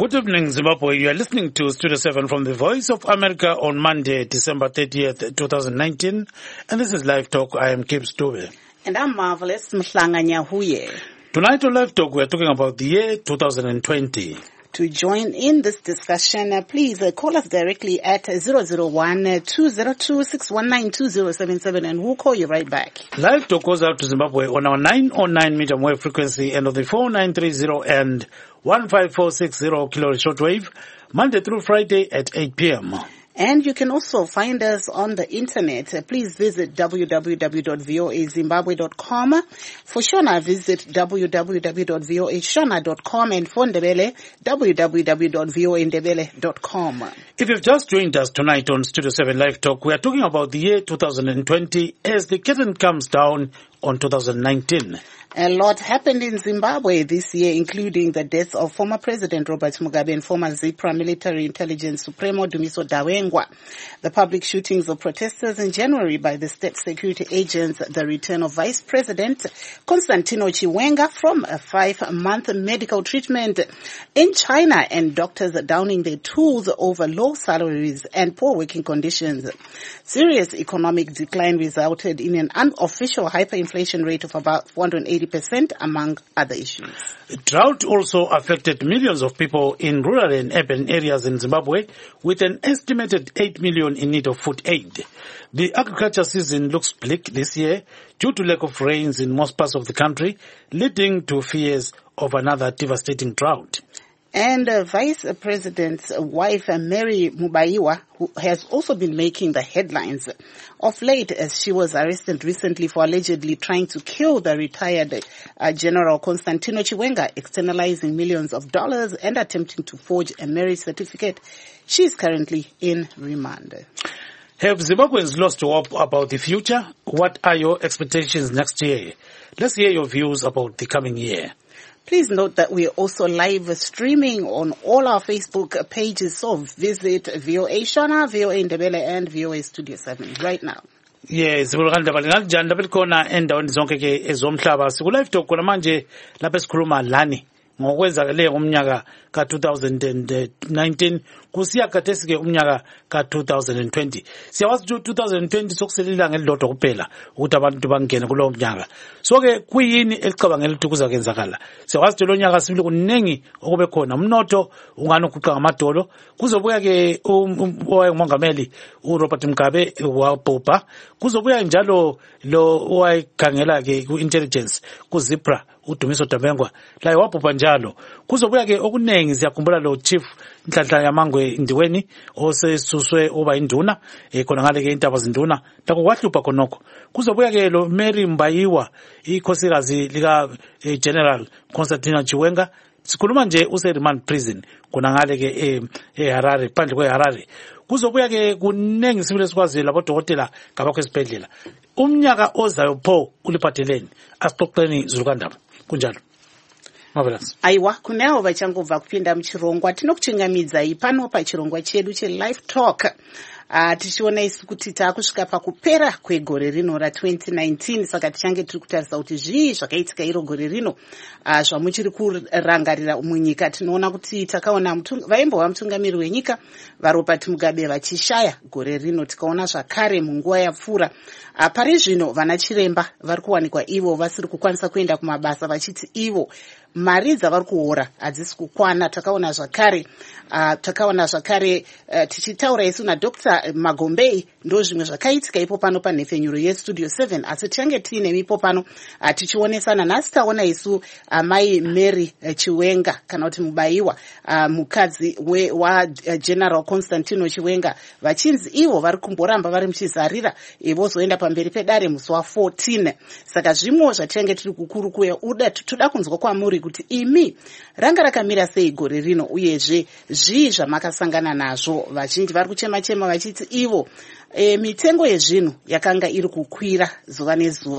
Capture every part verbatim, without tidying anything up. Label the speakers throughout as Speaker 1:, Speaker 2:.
Speaker 1: Good evening, Zimbabwe. You are listening to Studio seven from the Voice of America on Monday, December thirtieth, twenty nineteen. And this is Live Talk. I am Kip Stube.
Speaker 2: And I'm Marvelous Mhlanga Nyahuye.
Speaker 1: Tonight on Live Talk, we are talking about the year two thousand twenty.
Speaker 2: To join in this discussion, uh, please uh, call us directly at zero zero one, two zero two, six one nine, two zero seven seven and we'll call you right back.
Speaker 1: Live Talk goes out to Zimbabwe on our nine oh nine meter wave frequency and on the four nine three zero and one five four six zero kilohertz shortwave, Monday through Friday at eight p.m.
Speaker 2: And you can also find us on the internet. Uh, please visit w w w dot voa zimbabwe dot com. For Shona, visit w w w dot voa shona dot com, and for Ndebele, w w w dot voa ndebele dot com.
Speaker 1: If you've just joined us tonight on Studio seven Live Talk, we are talking about the year two thousand twenty as the curtain comes down on two thousand nineteen.
Speaker 2: A lot happened in Zimbabwe this year, including the death of former President Robert Mugabe and former ZIPRA military intelligence Supremo Dumiso Dawengwa, the public shootings of protesters in January by the state security agents, the return of Vice President Constantino Chiwenga from a five-month medical treatment in China, and doctors downing their tools over low salaries and poor working conditions. Serious economic decline resulted in an unofficial hyperinflation rate of about four hundred eighty percent, among other issues.
Speaker 1: Drought also affected millions of people in rural and urban areas in Zimbabwe, with an estimated eight million in need of food aid. The agriculture season looks bleak this year due to lack of rains in most parts of the country, leading to fears of another devastating drought.
Speaker 2: And uh, Vice President's wife, uh, Mary Mubaiwa, who has also been making the headlines of late as she was arrested recently for allegedly trying to kill the retired uh, General Constantino Chiwenga, externalizing millions of dollars and attempting to forge a marriage certificate. She is currently in remand.
Speaker 1: Have Zimbabweans lost hope about the future? What are your expectations next year? Let's hear your views about the coming year.
Speaker 2: Please note that we are also live streaming on all our Facebook pages, so visit V O A Shona, V O A Ndebele, and V O A Studio seven right now.
Speaker 1: Yes, ngalijanjani khona endaweni zonke ke ezomhlaba. Siku live talk kona manje lapha esikhuluma lani ngokwenzakale ngomnyaka ka two thousand nineteen kusiya khathesi ke umnyaka ka two thousand twenty. Siyawazi ukuthi two thousand twenty sokuselila ngelilodwa kuphela ukuthi abantu bangene kulowo mnyaka. So ke kuyini elicabangela ukuthi kuzakenzakala? Siyawazi ukuthi lo nyaka sibili kunengi okube khona umnotho unganokuqa ngamadolo. Kuzobuya ke umongameli uRobert Mugabe wabhubha. Kuzobuya njalo lo owayikhangela ke ku-intelligence ku-ZIPRA uDumiso Dawengwa la wabhubha njalo. Kuzobuya ke okunengi siyakhumbula lo chief Nhlanhla Yamangwe Ndiweni osesuswe oba induna khona ngale ke intaba zinduna lakho kwahlupha khonokho. Kuzobuya ke lo Mary Mubaiwa ikhosikazi lika General Constantino Chiwenga, sikhuluma nje use remand prison khona ngale ke eHarare, phandle kweHarare. Kuzobuya ke kunengi sibile sikwazi labodokotela ngabakho esibhedlela. Umnyaka ozayo pho uliphatheleni asixoxeni Zulukandaba kunjalo. Marvelous.
Speaker 2: Aiwa, kunewo vachangobva kupinda muchirongwa. Tinokuchingamidzai pano pachirongwa chedu che-Live Talk. Uh, tichiona isu kuti taakusvika pakupera kwegore rino ra twenty nineteen, saka tichange tiri kutarisa kuti zvii zvakaitika iro gore rino uh, zvamuchiri kurangarira munyika. Tinoona kuti takaona vaimbova mutungamiri wenyika vaRobert Mugabe vachishaya gore rino. Tikaona zvakare munguva yapfuura uh, pari zvino vana chiremba vari kuwanikwa ivo vasiri kukwanisa kuenda kumabasa vachiti ivo mari dzavari kuhora hadzisi kukwana. Takaona zvakare uh, takaona zvakare uh, tichitaura isu naDr Magombei ndo zvimwe zvakaitika ipo pano panhefenyuro yeStudio seven, asi tichange tiine mipo pano uh, tichionesana. Nhasi taona isu uh, mai Mary uh, Chiwenga kana kuti Mubaiwa uh, mukadzi we wa uh, General Constantino Chiwenga vachinzi ivo vari kumboramba vari muchizarira vozoenda pamberi pedare musi wa fourteen. Saka zvimwe zvatichange tiri kukurukuya uda toda kunzwa kwamuri kuti imi ranga rakamira sei gore rino, uyezve zvii zvamakasangana nazvo. Vazhinji vari kuchema chema vachiti ivo e, mitengo yezvinhu yakanga iri kukwira zuva nezuva.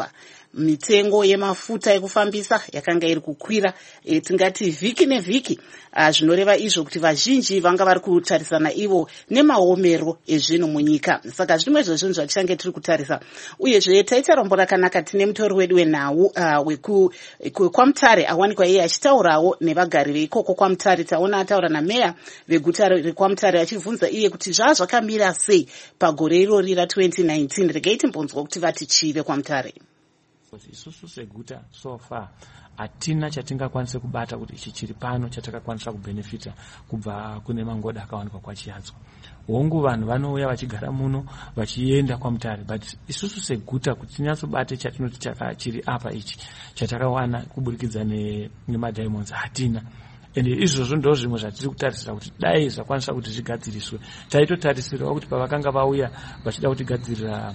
Speaker 2: mitengo yemafuta ekufambisa yakanga iri kukwira, e, tingati vhiki nevhiki. Uh, zvinoreva izvo kuti vazhinji vanga vari kutarisana ivo nemaomero ezvinhu munyika. Saka zvimwe zvezvinhu zvatichange tiri kutarisa. Uyezve taita rombo rakanaka, tine mutori wedu wenhau uh, wekwamutare awanikwa iye achitaurawo nevagari veikoko kwamutare. Taona ataura nameya veguta rekwamutare achibvunza iye kuti zvaa zvakamira sei pagore irori ra twenty nineteen. Regai timbonzwa kuti vati chive kwamutare.
Speaker 3: Isusu seguta so far hatina chatingakwanisa kubata kuti ichi chiri pano chatakakwanisa kubenefita kubva kune mangoda akawanikwa kwaChiyadzwa. Hongu vanhu vanouya vachigara muno vachienda kwamutare, but isusu seguta kuti tinyatsobate chatinoti chaka chiri apa ichi chatakawana kuburikidza nemadiamonds hatina. Ende izvozvo ndo zvimwe zvatiri kutarisira kuti dai zvakwanisa kuti zvigadziriswe. Taitotarisirawo kuti pavakanga vauya vachida kutigadzirira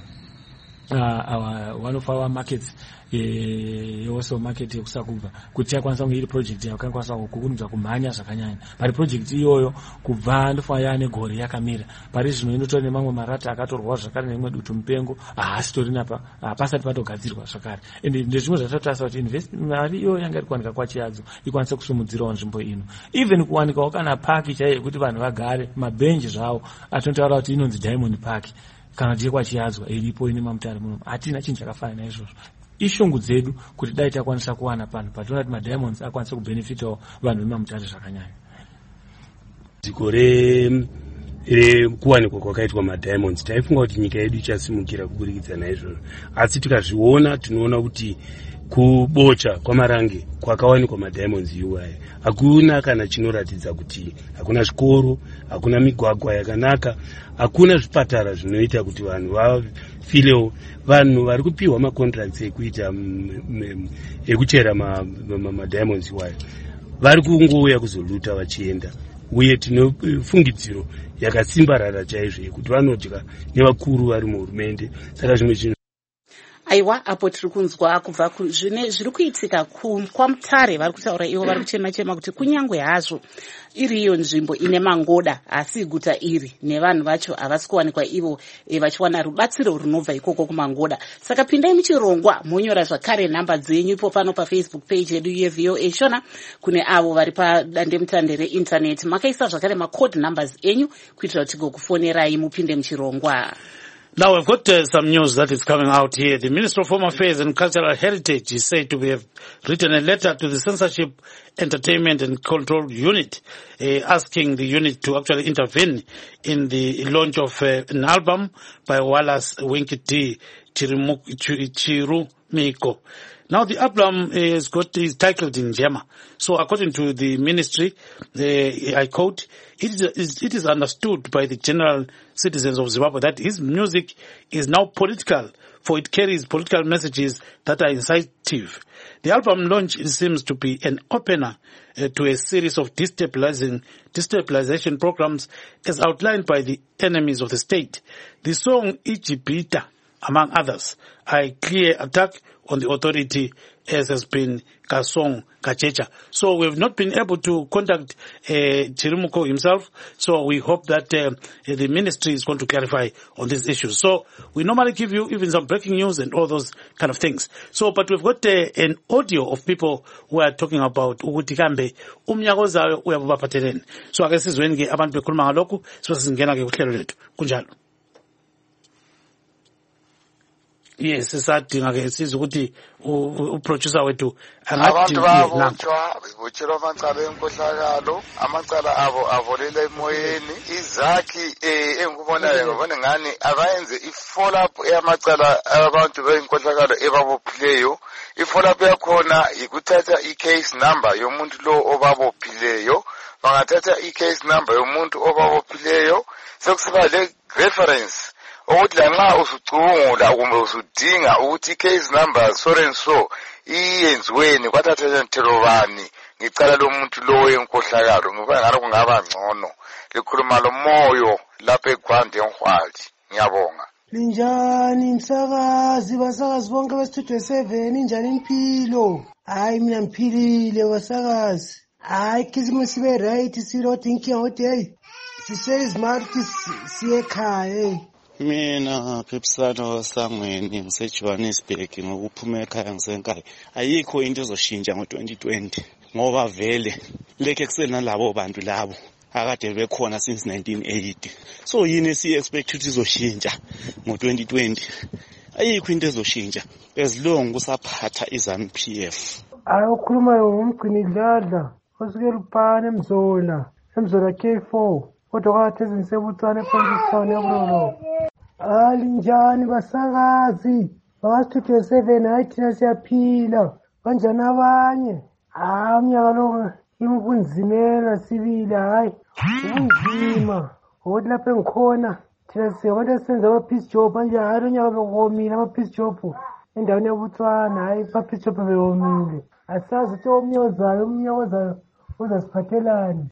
Speaker 3: uh, one of our markets yeWarsaw market yekusakubva kuti yakwanisa kunge iri project yakakwanisa kukunudza kumhanya zvakanyanya. Pari project iyoyo kubva ndofanira yane gore yakamira. Pari zvino inotora nemamwe marata akatorwa zvakare nemwe dutu mupengo haasitorina pa pasati patogadzirwa zvakare. Ende ndezvimwe zvatatarisa kuti investment mari iyo yanga iri kuwanika kwaChiyadzwa ikwanise kusumudzirawo nzvimbo ino. Even kuwanikawo kana park chaiyo kuti vanhu vagare mabenji zvawo atinotaura kuti inonzi Diamond Park kana kuti kwaChiyadzwa iripo ine mamutare muno. Hatina chinhu chakafanana naizvozvo. Ishungu dzedu kuti dai takwanisa kuwana pano patinoona kuti madiamonds akwanisa kubenefitawo vanhu vemamutare zvakanyanya.
Speaker 4: Dziko re rekuwanikwa kwakaitwa madiamonds taifunga kuti nyika yedu ichasimukira kuburikidza naizvozvo, asi tikazviona tinoona kuti kubocha kwamarange kwakawanikwa madiamonds iwayo hakuna kana chinoratidza kuti hakuna zvikoro, hakuna migwagwa yakanaka, hakuna zvipatara zvinoita kuti vanhu vafilewo. Vanhu vari kupiwa macontracts ekuita ekuchera madiamonds iwayo vari kungouya kuzoluta vachienda, uye tinofungidziro yakasimbarara chaizvo yekuti vanodya nevakuru vari muhurumende. Saka zvimwe zvinhu
Speaker 2: aiwa apo tiri kunzwa kubva zvine zviri kuitika kwamutare. Vari kutaura ivo vari kuchema chema kuti kunyangwe hazvo iriyo nzvimbo ine mangoda, asi guta iri nevanhu vacho havasi kuwanikwa ivo e, vachiwana rubatsiro runobva ikoko kumangoda. Saka pindai muchirongwa monyora zvakare nhamba dzenyu ipo pano paFacebook page yedu yeV O A Shona. Kune avo vari padandemutande reinternet makaisa zvakare macode numbers enyu kuitira kuti gokufonerai mupinde muchirongwa.
Speaker 1: Now we've got uh, some news that is coming out here. The Minister of Home Affairs and Cultural Heritage is said to have written a letter to the Censorship, Entertainment and Control Unit, uh, asking the unit to actually intervene in the launch of uh, an album by Wallace Winkiti Chirumiko. Now the album is got is titled Njema. So according to the ministry, uh, I quote, it is, it is understood by the general citizens of Zimbabwe that his music is now political, for it carries political messages that are incisive. The album launch seems to be an opener uh, to a series of destabilizing, destabilization programs as outlined by the enemies of the state. The song Ijibita, among others, are a clear attack on the authority, as has been Kasong Kachecha. So we've not been able to contact uh, Chirumuko himself, so we hope that uh, the ministry is going to clarify on these issues. So we normally give you even some breaking news and all those kind of things. So, but we've got uh, an audio of people who are talking about ukuthi kambe umnyaka ozayo uyabaphatheleni. So ake sizweni ke abantu bekhuluma ngalokho sibasingena ke kuhlelo lethu kunjalo. Yes, sisadinga ke sizwe ukuthi uproducer wethu
Speaker 5: angathi babotshwa bebotshelwa amacala enkohlakalo, amacala abo avolele emoyeni. Izakhi eh engikubonayo ngibona ngani abayenze i-follow up eyamacala abantu benkohlakalo ebabophileyo. I-follow up yakhona ikuthatha i-case number yomuntu lo obabophileyo, bangathatha i-case number yomuntu obabophileyo sekusiba le reference ukuthi lanxa usucungula kumbe usudinga ukuthi i-case number so and so iyenziweni kwathatha ntelo bani ngicala lo muntu lo enkohlakalo. Ngoba ngalo kungaba ngcono likhuluma lo moyo lapha eGwande eNhwali. Ngiyabonga.
Speaker 6: Linjani msakazi, basakazi bonke besithuthwe seven, injani impilo? Hayi mina ngiphilile basakazi. Hayi kizimo sibe right, siro thinking out hey. Sise smart siye ekhaya hey.
Speaker 7: Mina Phipsano Sangweni ngiseJohannesburg ngokuphuma ekhaya ngisenkaya. Ayikho into ezoshintsha ngo twenty twenty ngoba vele leke kusena labo bantu labo akade bekhona since nineteen eighty. So yini si expect ukuthi izoshintsha ngo twenty twenty? Ayikho into ezoshintsha as long kusaphatha iZANU P F.
Speaker 6: Ayokhuluma ngomgcini dladla osukela uphana emzola emzola K four kodwa kwathi ezinsebutsane eFrankstown eBrolo. Alinjani basakazi baka-Studio seven hayi thina siyaphila kanjani abanye? Ah umnyaka lo imkunzimela sibili hayi unzima ngokuthi lapha engikhona thina siyabantu senza ama-peace job manje hayi lo nyaka bekomile ama-peace job endaweni yabutswana hayi ama-peace job bewomile. Asazi ukuthi omnye ozayo omnye ozayo uzasiphathelani.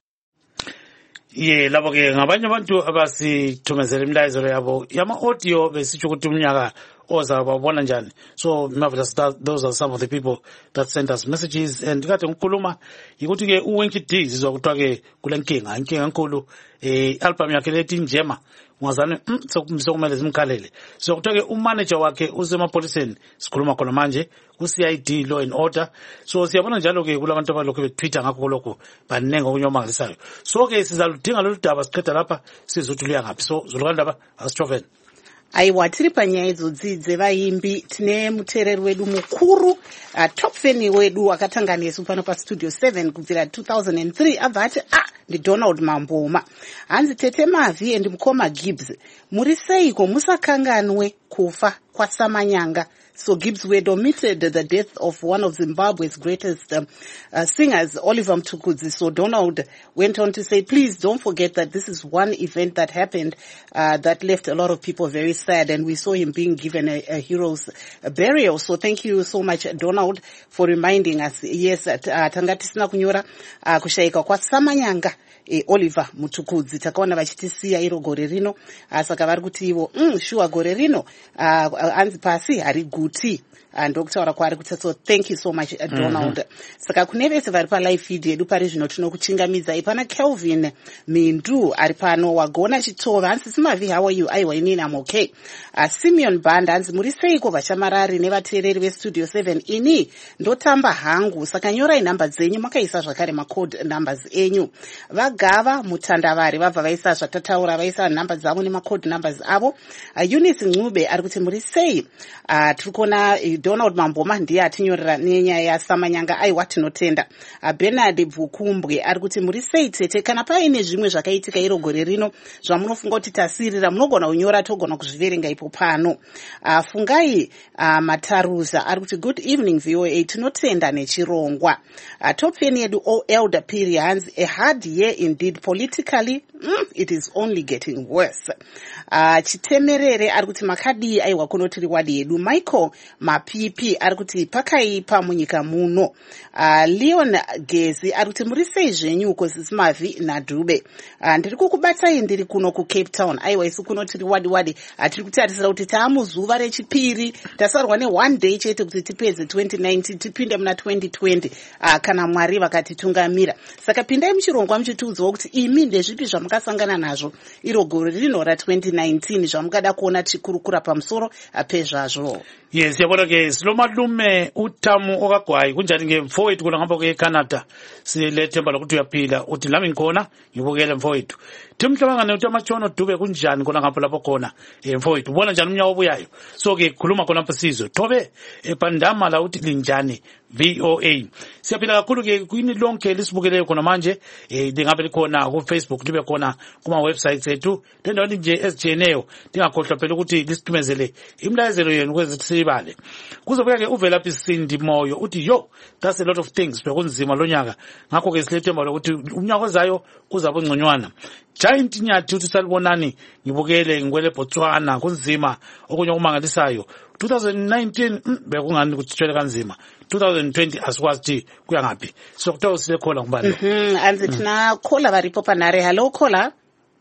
Speaker 1: Ye labo ke ngabanye abantu abasithumezela imlayezelo yabo yama audio besitsho ukuthi umnyaka oza babona njani. So marvelous, that those are some of the people that sent us messages. And kade ngikhuluma ukuthi ke uWinky D sizwa kuthiwa ke kule nkinga inkinga enkulu eh album yakhe lethi Njema ungazane sokumele simkhalele. So kuthiwa ke umanager wakhe usemapoliseni sikhuluma khona manje ku C I D Law and Order. So siyabona njalo ke kulabantu abalokho betwitter ngakho lokho banenga okunyomangalisayo. So ke sizaludinga lolu daba siqeda lapha sizothi luya ngaphi. So zulukandaba asitroveni.
Speaker 2: Aiwa tiri panyaya idzodzi dzevaimbi tine muteereri wedu mukuru uh, top fan wedu akatanga nesu pano pastudio seven kubvira two thousand three abva ati ah ndiDonald Mamboma hanzi tete Mavi and mukoma Gibbs muri seiko musakanganwe kufa kwaSamanyanga. So Gibbs were omitted the death of one of Zimbabwe's greatest um, uh, singers, Oliver Mtukudzi. So Donald went on to say, please don't forget that this is one event that happened uh, that left a lot of people very sad, and we saw him being given a, a hero's a burial. So thank you so much, Donald, for reminding us. Yes, uh, tangatisina kunyora uh, kushaika kwa Samanyanga. E, Oliver Mtukudzi takaona vachitisiya iro gore rino saka vari kuti ivo mm, shuwa gore rino uh, anzi pasi hari guti ndokutaura kwaari kuti so thank you so much uh, Donald. Mm-hmm. Saka kune vese vari palive feed yedu pari zvino tinokuchingamidzai pana Kelvin Mindu ari pano wagona chitova hanzi Simavi how are you aiwa inini I'm okay. uh, Simeon Banda hanzi muri seiko vachamarari nevateereri vestudio seven ini ndotamba hangu saka nyorai nhamba dzenyu makaisa zvakare macode numbers enyu. Vagava Mutandavari vabva vaisa zvatataura vaisa nhamba dzavo nemacode numbers avo. uh, Eunice Ncube ari kuti muri sei uh, tiri kuona uh, Donald Mamboma ndiye atinyorera nenyaya yaSamanyanga aiwa tinotenda. uh, Bernard Bvukumbwe ari kuti muri sei tete kana paine zvimwe zvakaitika iro gore rino zvamunofunga kuti tasirira munogona kunyora togona kuzviverenga ipo pano. uh, Fungai uh, Mataruza ari kuti good evening V O A tinotenda nechirongwa. uh, Top fan yedu O Elder Piri hanzi a hard year indeed politically. mm, it is only getting worse. uh, Chitemerere ari kuti makadi aiwa kunotiri wadi yedu. Michael Mapipi ari kuti pakaipa munyika muno. uh, Leon Gezi ari kuti muri sei zvenyu uko Simavi naDube. uh, ndiri kukubatsai ndiri kuno ku Cape Town aiwa isu kunotiri wadi wadi atiri kutarisira kuti taamuzuva rechipiri tasarwa ne one day chete kuti tipedze twenty nineteen tipinde muna twenty twenty uh, kana Mwari vakatitungamira. Saka pindai muchirongwa muchitiudzawo kuti imi ndezvipi zvamakasangana nazvo iro gore rino ra twenty nineteen zvamukada kuona tichikurukura pamusoro pezvazvo.
Speaker 1: Yes, yabona ke silomalume uThamu okagwayi kunjani ke mfowethu kona ngapha ke Canada silethemba lokuthi uyaphila uthi lami ngikhona ngibukele mfowethu. Timhlangane uthi amatshono Dube kunjani kona ngapha lapho khona eh mfowethu ubona njani umnyaka obuyayo. So ke khuluma khona lapha sizwe Thobe ePandama la uthi linjani V O A. Siyaphila kakhulu ke kwini lonke lisibukeleyo khona manje eh lingabe likhona ku Facebook libe khona kuma websites ethu lendaweni nje esijeneyo ndingakhohlwa phela ukuthi lisithumezele imlayezelo yenu kwezi bale. Kuzobuya ke uvela phi Sindi Moyo uthi yo that's a lot of things bekunzima lonyaka ngakho ke silethemba lokuthi umnyaka ozayo kuzabe ngconywana. Giant Nyathi uthi salibonani ngibukele ngwele Botswana kunzima okunye kumangalisayo. twenty nineteen mm, bekungani kuthithele kanzima. twenty twenty asikwazi kuya ngaphi. So kuthiwa silekhona ngubani.
Speaker 2: Mhm anzi thina khola varipo panare. Hello khola.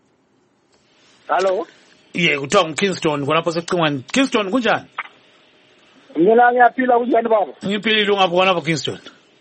Speaker 8: Hello.
Speaker 1: Ye kuthiwa nguKingston khonapho secingweni. Kingston kunjani?
Speaker 8: Mina ngiyaphila kunjani baba?
Speaker 1: Ngiphilile ungabona lapha Kingston.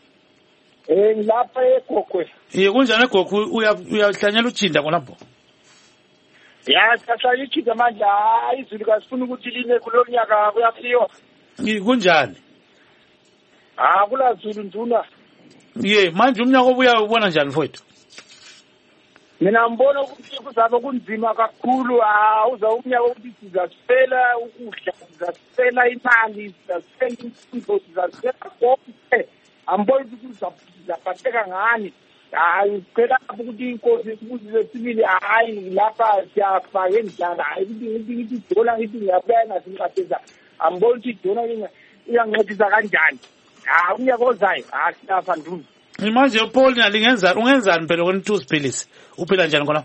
Speaker 8: Eh ngilapha eGogwe.
Speaker 1: Eh kunjani eGogwe uyahlanyela utshinda khonapho?
Speaker 8: ya sasalichidza manje hayi izulu kasifuna ukuthi line kulo nyaka kuyafiwa
Speaker 1: kunjani
Speaker 8: ha kula zulu nduna
Speaker 1: ye manje umnyaka obuya ubona njani mfowethu
Speaker 8: mina ngibona ukuthi kuzabe kunzima kakhulu awuza umnyaka ukuthi sizasifela ukudla sizasifela imali sizasifela impilo sizasifela konke ambona ukuthi sizaphatheka ngani hayi ucela ukuthi inkosi sibuzile sibili hayi lapha siyafaka endlala hayi ukuthi ngithi dola ngithi ngiyabena singatheza ambona ukuthi dola iyancedisa kanjani ha umnyaka ozayo ha siyafa nduna
Speaker 1: manje Paul nalingenzani ungenzani phela kweni two siphilisi uphila njani khona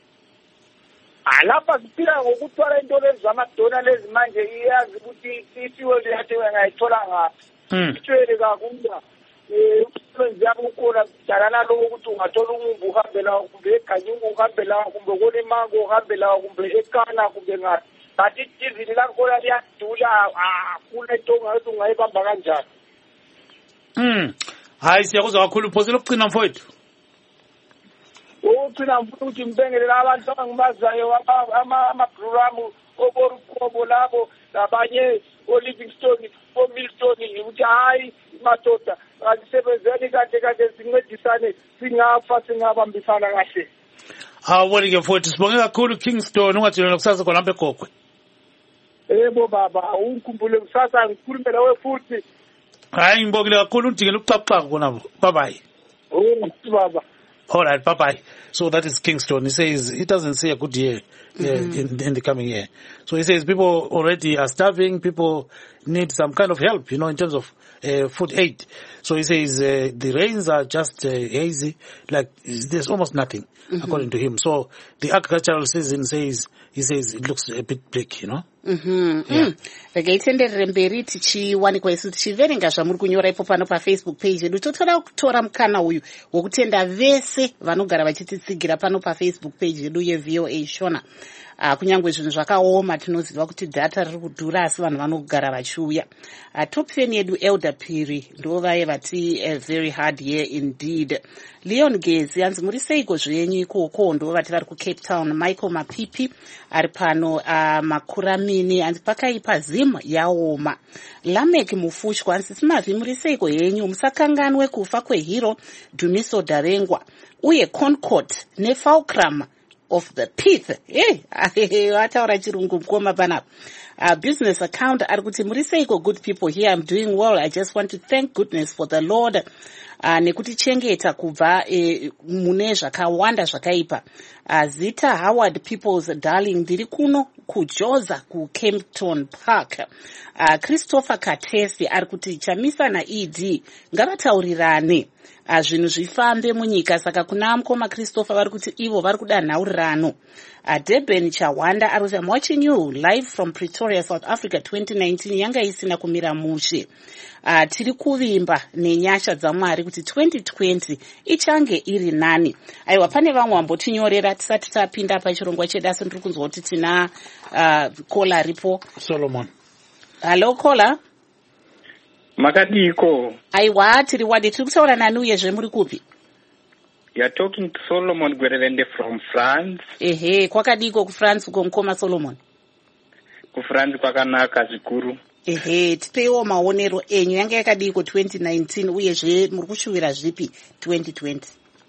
Speaker 8: alapha siphila ngokuthwala into lezi zamadona lezi manje iyazi ukuthi isiwe leyathi ngayithola ngaphi itshwele kakhulu eh umsebenzi yabo ukhona kudala naloko ukuthi ungathola umumbu uhambela kumbe eganyungu uhambela kumbe kone mango uhambela kumbe ekana kumbe ngathi bathi izini lakhona liyadula kunento ngathi ungayibamba kanjani
Speaker 1: mm hayi siyakuzwa kakhulu uphosile ukucina mfowethu
Speaker 8: ukugcina mfuna ukuthi ngibengele abantu abangimazayo ama-programu oborukhobo labo labanye o-Livingstone o-Milton ukuthi hayi madoda asisebenzeni kade kade sincedisane singafa singabambisana kahle
Speaker 1: awuboni-ke mfowethu sibonge kakhulu Kingston ungathini kusasa khona lapha eGogwe
Speaker 8: yebo baba ungikhumbule kusasa ngikhulume nawe futhi
Speaker 1: hayi ngibongile kakhulu undingela ukuxaxaxa khonapho bye bye
Speaker 8: oh baba.
Speaker 1: All right, bye-bye. So that is Kingston. He says he doesn't see a good year uh, mm-hmm. in, in the coming year. So he says people already are starving. People need some kind of help, you know, in terms of uh, food aid. So he says uh, the rains are just uh, hazy, like there's almost nothing, mm-hmm. according to him. So the agricultural season says, he says it looks a bit bleak, you know.
Speaker 2: Mhm. Vakaitenderere mberi tichiwanikwa isu tichiverenga zvamuri kunyora ipo pano paFacebook page yedu. Totora kutora mukana uyu wokutenda vese vanogara vachititsigira pano paFacebook page yedu yeV O A Shona. Uh, kunyangwe zvinhu zvakaoma tinoziva kuti data riri kudhura asi vanhu vanogara vachiuya. Uh, top fan yedu Elder Piri ndo vaye vati a very hard year indeed. Leon Gezi anzi muri seiko zvenyu ikoko ndo vati vari kuCape Town. Michael Mapipi ari pano uh, Makuramini anzi pakaipa zim yaoma. Lamek Mufushwa anzi simavi muri seiko yenyu musakanganwe kufa kwehero Dumiso Darengwa uye Concord neFulcrum of the pith. Eh, wataura chirungu mkoma panapa. Uh, business account ari kuti muri seiko good people here, I'm doing well. I just want to thank goodness for the Lord. Uh, nekuti chengeta kubva eh, mune zvakawanda zvakaipa. Uh, Zita Howard People's Darling ndiri kuno kujoza ku Kempton Park. Uh, Christopher Katesi ari kuti chamisa na E D ngavataurirane uh, zvinhu zvifambe munyika. Saka kuna mukoma Christopher vari kuti ivo vari kuda nhaurirano. Uh, Deben Chawanda ari kuti I'm watching you live from Pretoria, South Africa twenty nineteen yanga isina kumira mushe. Uh, tiri kuvimba nenyasha dzaMwari kuti twenty twenty ichange iri nani. Aiwa pane vamwe vambotinyorera tisati tapinda pachirongwa chedu asi ndiri kunzwa kuti tina uh, kola ripo.
Speaker 1: Solomon.
Speaker 2: Hello kola.
Speaker 9: Makadiko.
Speaker 2: Aiwa tiri wadi tiri kutaura nani uyezve muri kupi?
Speaker 9: You are talking to Solomon Gwerevende from France.
Speaker 2: Ehe, kwakadiko ku France uko mukoma Solomon?
Speaker 9: Ku France kwakanaka zvikuru.
Speaker 2: Ehe, tipeiwo maonero enyu yanga yakadiko twenty nineteen uyezve muri kushuwira zvipi twenty twenty?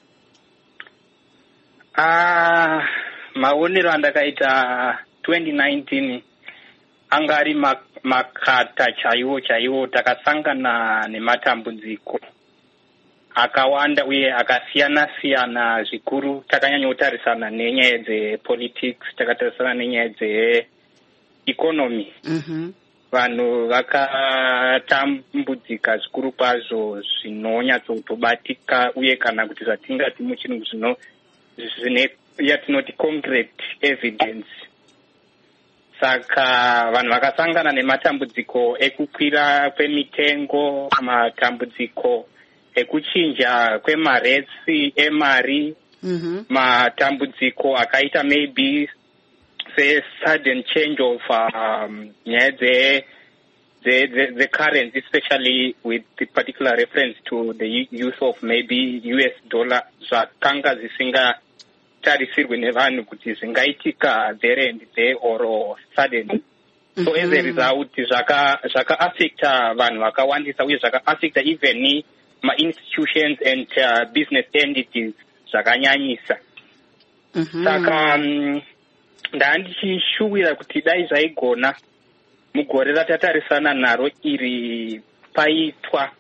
Speaker 9: Ah, maonero andakaita twenty nineteen anga ari makata chaiwo chaiwo, takasangana nematambudziko akawanda uye akasiyana siyana zvikuru. Takanyanyotarisana nenyaya dzepolitics, takatarisana nenyaya dzeeconomy.
Speaker 2: Mhm.
Speaker 9: Vanhu vakatambudzika zvikuru kwazvo zvinonyatsokutobatika uye kana kuti zvatingati muchirungu zvino zvine yatinoti concrete evidence. Saka vanhu vakasangana nematambudziko ekukwira kwemitengo, matambudziko ekuchinja kwemaretsi emari,
Speaker 2: Mhm.
Speaker 9: matambudziko akaita maybe say sudden change of um, yeah, the, the the the currency, especially with the particular reference to the use of maybe U S dollar, zvakanga zvisinga zvisingatarisirwe nevanhu kuti zvingaitika there and there or suddenly. So as a result, zvaka zvaka affecta vanhu vakawandisa uye zvaka affecta even ma institutions and uh, business entities zvakanyanyisa. Saka um, ndandichishuwira kuti dai zvaigona mugore ratatarisana naro iri paitwa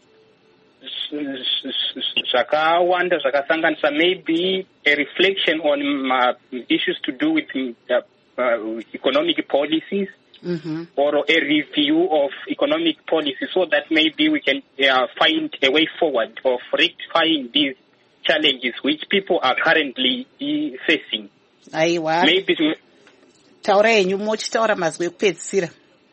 Speaker 9: zvakawanda zvakasanganisa maybe a reflection on uh, issues to do with uh, uh, economic policies. Mm-hmm. Or a review of economic policy so that maybe we can uh, find a way forward of rectifying these challenges which people are currently facing.
Speaker 2: Aiwa. Maybe to... taura yenyu mochitaura mazwi ekupedzisira.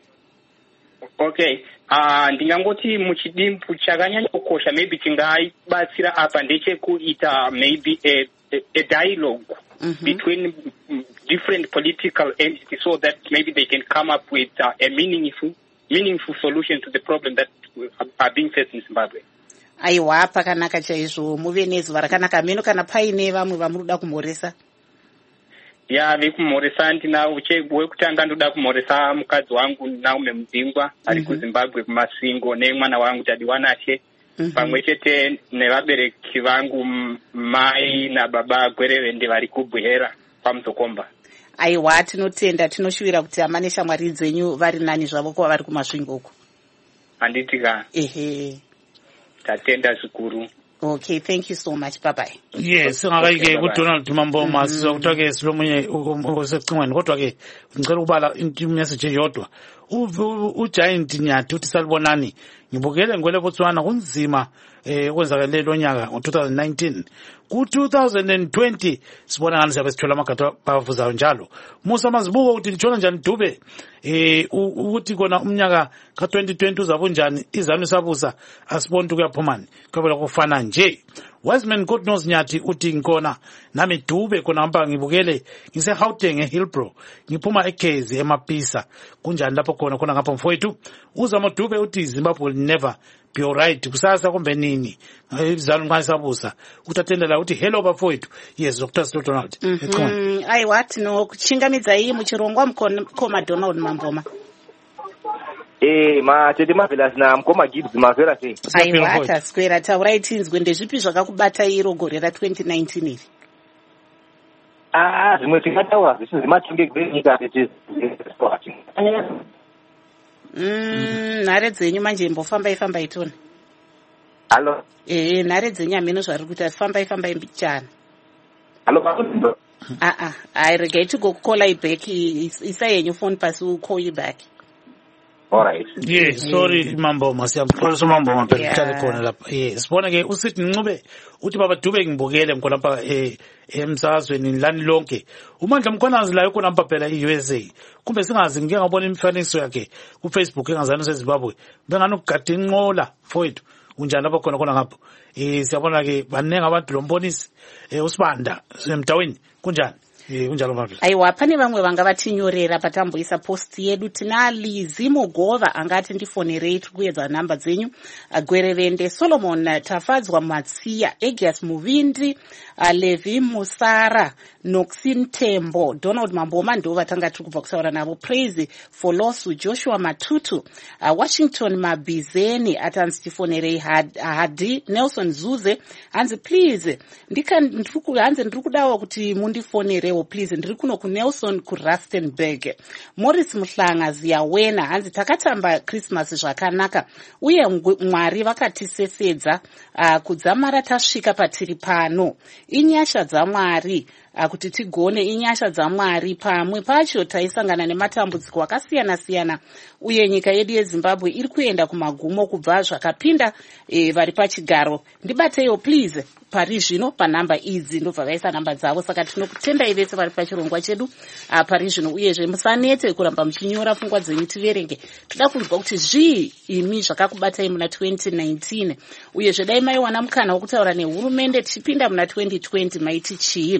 Speaker 9: Okay. Uh, ndingangoti muchidimbu chakanyanya kukosha maybe chingabatsira apa ndechekuita maybe a, a, a dialogue mm-hmm. between different political entities so that maybe they can come up with uh, a meaningful meaningful solution to the problem that are being faced in Zimbabwe.
Speaker 2: Aiwa, pakanaka chaizvo, muve nezuva rakanaka. Meno kana paine vamwe vamunoda kumhoresa?
Speaker 9: Ya, vekumhoresa ndinawo wekutanga ndoda kumhoresa mukadzi wangu Naume Mudzingwa ari kuZimbabwe kumasingo nemwana wangu Tadiwanashe pamwe chete nevabereki vangu mai nababa Gwerevende vari kuBwera paMuzokomba.
Speaker 2: Aiwa, tinotenda, tinoshuwira kuti hama neshamwari dzenyu vari nani zvavo kuva vari kumasvingo uko.
Speaker 9: Handitika.
Speaker 2: Ehe.
Speaker 9: Tatenda zvikuru.
Speaker 2: Okay, thank you so much. Bye bye.
Speaker 1: Yes, ngakaike kuDonald Mamboma sizokuthiwa ke silomunye osecingweni kodwa ke ngicela ukubala imessage yodwa. uGiant Nyathi uthi salibonani ngibukele ngwele Botswana kunzima eh kwenzakale lo nyaka ngo-twenty nineteen ku-twenty twenty sibona ngani siyabe sithola amagato bavuzayo njalo. Musa Mazibuko uthi litshona njani Dube eh ukuthi kona umnyaka ka-twenty twenty uzabe njani izanu sabusa asiboni kuyaphumani kwabela kufana nje. Wiseman God knows Nyathi uthi ngikona nami Dube kona ngihamba ngibukele ngise Gauteng eHillbrow ngiphuma eKezi eMapisa kunjani lapho khona khona ngapha mfowethu uzama Dube uthi Zimbabwe will never be alright kusasa kumbe nini izalo nqayisabusa utatendela uthi hello bafowethu. Yes, Doctor Donald.
Speaker 2: Mhm. Ai what no kuchingamidza iyi muchirongwa mukoma Donald Mamboma.
Speaker 10: Eh ma tete mavela sina mkoma Gibbs mazera sei.
Speaker 2: Ai what square taura itinzwe ndezvipi zvakakubata iro gore ra twenty nineteen iri.
Speaker 10: Ah zvimwe tingataura zvisi zvimatinge kubenyika tete.
Speaker 2: Mm, nhare dzenyu manje mbofamba ifamba itona.
Speaker 10: Hello.
Speaker 2: Eh, nhare dzenyu ameno zvari kuita famba ifamba imbichana.
Speaker 10: Hello bakundo.
Speaker 2: Ah ah, I regret to go call you back. Isa yenyu phone pass will call you back.
Speaker 10: All right.
Speaker 1: Yes, sorry Mamboma siyamxolisa Mamboma phela hlale khona lapha. Yes, sibona ke usithi Ncube uthi baba Dube ngibukele ngikho lapha eh emsakazweni lani lonke. uMandla Mkhwanazi la yoko namba phela i-U S A. Kumbe singazi ngike ngabona imfanekiso yakhe ku Facebook engazani seZimbabwe. Bengani ukugada inqola mfowethu. Unjani lapha khona khona ngapho. Eh siyabona ke banenge abantu lombonisi eh uSibanda semdaweni kunjani? Eh unjalo mabili.
Speaker 2: Aiwa pane vamwe vanga vatinyorera patamboisa post yedu tinali Zimogova angati ndifonerei kuedza namba dzenyu. Gwerevende Solomon Tafadzwa Matsiya Egias Muvindi Levi Musara Noxin Tembo Donald Mamboma ndo vatanga tiri kubva kutaura navo. Praise for Losu Joshua Matutu uh, Washington Mabizeni atanzi tifonerei Hadi Nelson Zuze hanzi please ndika ndiriku hanzi ndiri kudawo kuti mundifonerewo please ndiri kuno ku Nelson ku Rustenburg. Morris Muhlanga Ziyawena hanzi takatamba Christmas zvakanaka uye Mwari vakatisefedza uh, kudzamara tasvika patiri pano. Inyasha dzaMwari kuti tigone inyasha dzaMwari pamwe pacho taisangana nematambudziko akasiyana siyana uye nyika yedu yeZimbabwe iri kuenda kumagumo kubva zvakapinda e, vari pachigaro. Ndibateyo please pari zvino panhamba idzi ndobva vaisa namba dzavo saka tinokutendai vese vari pachirongwa chedu pari zvino uyezve musanete kuramba muchinyora pfungwa dzenyu tiverenge. Toda kunzwa kuti zvii imi zvakakubatai muna twenty nineteen uyezve dai maiwana mukana wokutaura nehurumende tichipinda muna twenty twenty maiti chii.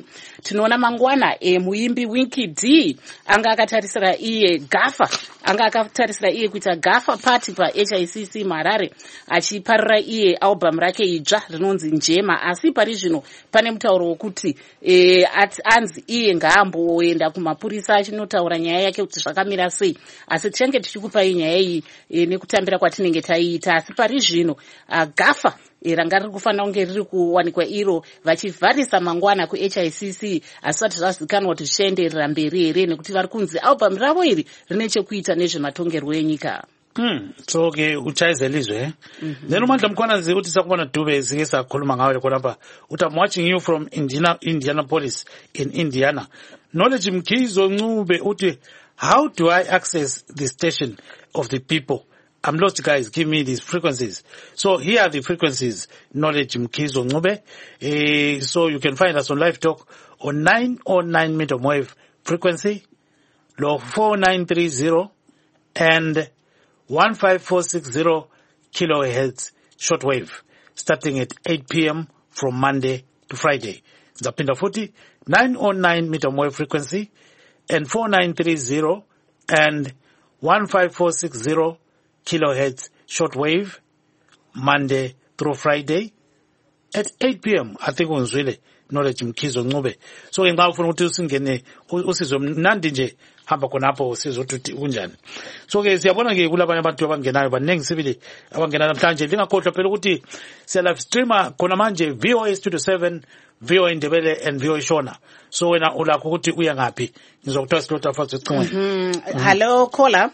Speaker 2: tinoona mangwana e, muimbi Winky D anga akatarisira iye gafa anga akatarisira iye kuita gafa party pa H I C C Marare achiparira iye album rake idzva rinonzi Njema, asi pari zvino pane mutauro wokuti e, anzi iye ngaamboenda kumapurisa achinotaura nyaya yake kuti zvakamira sei, asi tichange tichikupai nyaya iyi e, nekutambira kwatinenge taiita. Asi pari zvino uh, gafa e, ranga riri kufanira kunge riri kuwanikwa iro vachivharisa mangwana ku-H I C C asati zvazikanwa kuti zvichaenderera mberi here, nekuti vari kunzi album ravo iri rine chekuita nezvematongerwo enyika.
Speaker 1: Hmm, so ke uchayizelizwe then umandla mkhwanazi uthi sakubona Dube sike sakhuluma ngawe lekho lapha uthi I'm watching you from Indiana, Indianapolis in Indiana. Knowledge Mkhizo Ncube uthi how do I access the station of the people? I'm lost, guys, give me these frequencies. So here are the frequencies. Knowledge Mkhizo Ncube. Uh, so you can find us on Live Talk on nine oh nine medium wave frequency, low four nine three zero and one five four six zero kilohertz shortwave, starting at eight p.m. from Monday to Friday. Zapinda futhi nine oh nine medium wave frequency and four nine three zero and one five four six zero kilohertz shortwave, Monday through Friday at eight p.m. I think unzwile Knowledge Mkhizo Ncube. So ngenxa ufuna ukuthi usingene usizwe mnandi nje hamba khonapho usizwe ukuthi kunjani. So ke siyabona ke kulabanye abantu abangenayo baningi sibili abangena namhlanje. Lingakhohlwa phela ukuthi siya live streamer khona manje V O A Studio seven, V O A Ndebele and V O A Shona. So wena ulakho ukuthi uya ngaphi ngizokuthiwa silotha futhi ecingweni.
Speaker 2: Hello caller.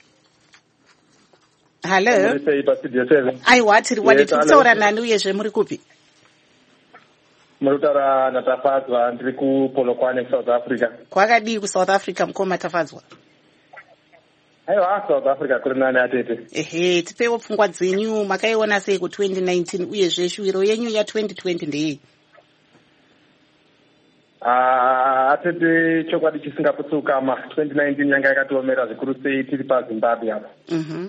Speaker 2: Hello. Aiwa tiri wadi tutaura nani uyezve muri kupi?
Speaker 11: Murutara natafadzwa ndiri kuPolokwane South Africa.
Speaker 2: Kwakadii ku South Africa mkoma tafadzwa?
Speaker 11: Aiwa South Africa kuri nani atete.
Speaker 2: Ehe, tipewo pfungwa dzenyu makaiona sei ku twenty nineteen uyezve shuviro yenyu ya twenty twenty ndei?
Speaker 11: Ah, atete chokwadi chisingaputsuka ma twenty nineteen yanga yakatiomera zvikuru sei tiri paZimbabwe apa.
Speaker 2: Mhm.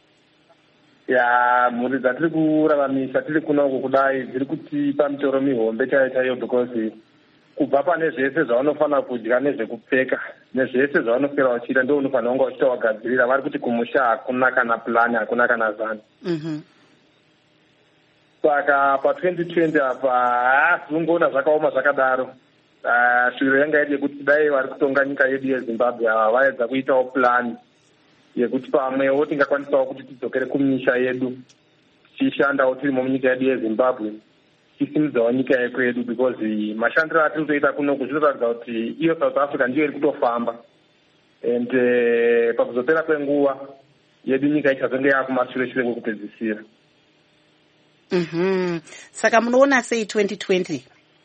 Speaker 11: Ya mhuri dzatiri kuraramisa tiri kuna uko kudai dziri kutipa mitoro mihombe chaiyo chaiyo because kubva pane zvese zvaunofanira kudya nezvekupfeka nezvese zvaunoswera uchiita ndo unofanira kunge uchita wagadzirira. Vari kuti kumusha hakuna kana plani, hakuna kana zano.
Speaker 2: Mhm.
Speaker 11: Saka pa twenty twenty apa zvinongoona zvakaoma zvakadaro. Shuviro yanga yedu yekuti dai vari kutonga nyika yedu yeZimbabwe ava vaedza kuitawo plani yekuti pamwewo tingakwanisawo kuti tidzokere kumisha yedu tichishandawo tirimo munyika yedu yeZimbabwe tisimudzawo nyika yekwedu, because mashandiro atiri kutoita kunoku zvinoratidza kuti iyo South Africa ndiyo iri kutofamba and uh, pakuzopera kwenguva yedu nyika ichazonge yakumashure shure kwekupedzisira.
Speaker 2: Mhm. Saka munoona sei twenty twenty?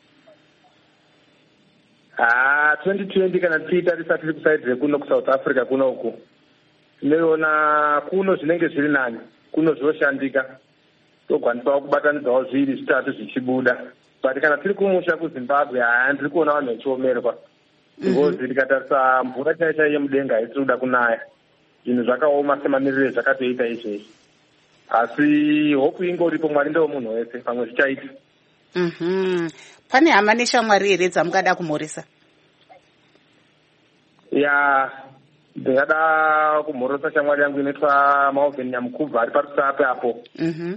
Speaker 11: Ah, twenty twenty kana tichitarisa tiri kusaidi rekuno kuSouth Africa kunoku tinoona kuno zvinenge zviri nani, kuno zvoshandika, tokwanisawo kubatanidzawo zviri zvitatu zvichibuda. But kana tiri kumusha kuZimbabwe handiri kuona vanhu vachiomerwa because tikatarisa mvura chaiyo chaiyo yemudenga haisiri kuda kunaya, zvinhu zvakaoma semamiriro ezvakatoita izvezvi, asi hope ingoripo, Mwari ndiwo munhu wese, pamwe zvichaita.
Speaker 2: Mhm. Pane hama neshamwari here dzamungada kumhoresa?
Speaker 11: Ya ndingada kumhorosa shamwari yangu inoitwa Maoven Nyamukubva ari parusape apo.
Speaker 2: Mhm.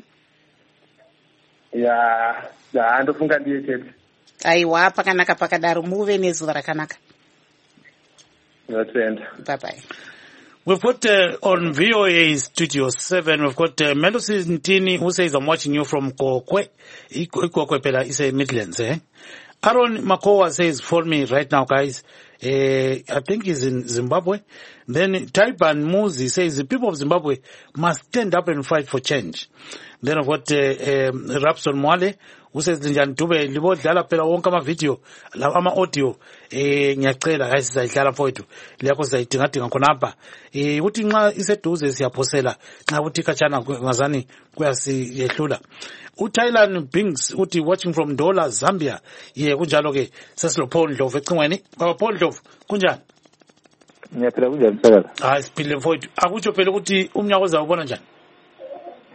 Speaker 11: Ya ya ndofunga ndiye chete.
Speaker 2: Aiwa, pakanaka pakadaro, muve nezuva rakanaka.
Speaker 11: Notenda.
Speaker 2: Bye bye.
Speaker 1: We've got uh, on V O A Studio seven, we've got uh, Melosi Ntini who says, I'm watching you from Kokwe. Kokwe Pela is a Midlands, eh? Aaron Makowa says, follow me right now, guys. Uh, I think he's in Zimbabwe. Then Taipan Muzi says, the people of Zimbabwe must stand up and fight for change. Then I've got uh, um, Rapson Mwale who says, Dube, libo dala pela wonka ma video, la ama audio, eh, nyakela, guys, zayidlala mfowethu. Liyakho zayidingadinga khonapha. Eh, uthi nxa iseduze siyaphosela, nxa uthi khatshana ngazani kuyasiyehlula. uThailand Bings uthi watching from Ndola, Zambia. Ye kunjalo ke sesilo Paul Ndlovu ecingweni. Baba Paul Ndlovu kunjani?
Speaker 12: Ngiyaphila kunjani msakazi?
Speaker 1: Hayi siphile mfowethu. Akutsho phela ukuthi umnyaka ozawubona njani?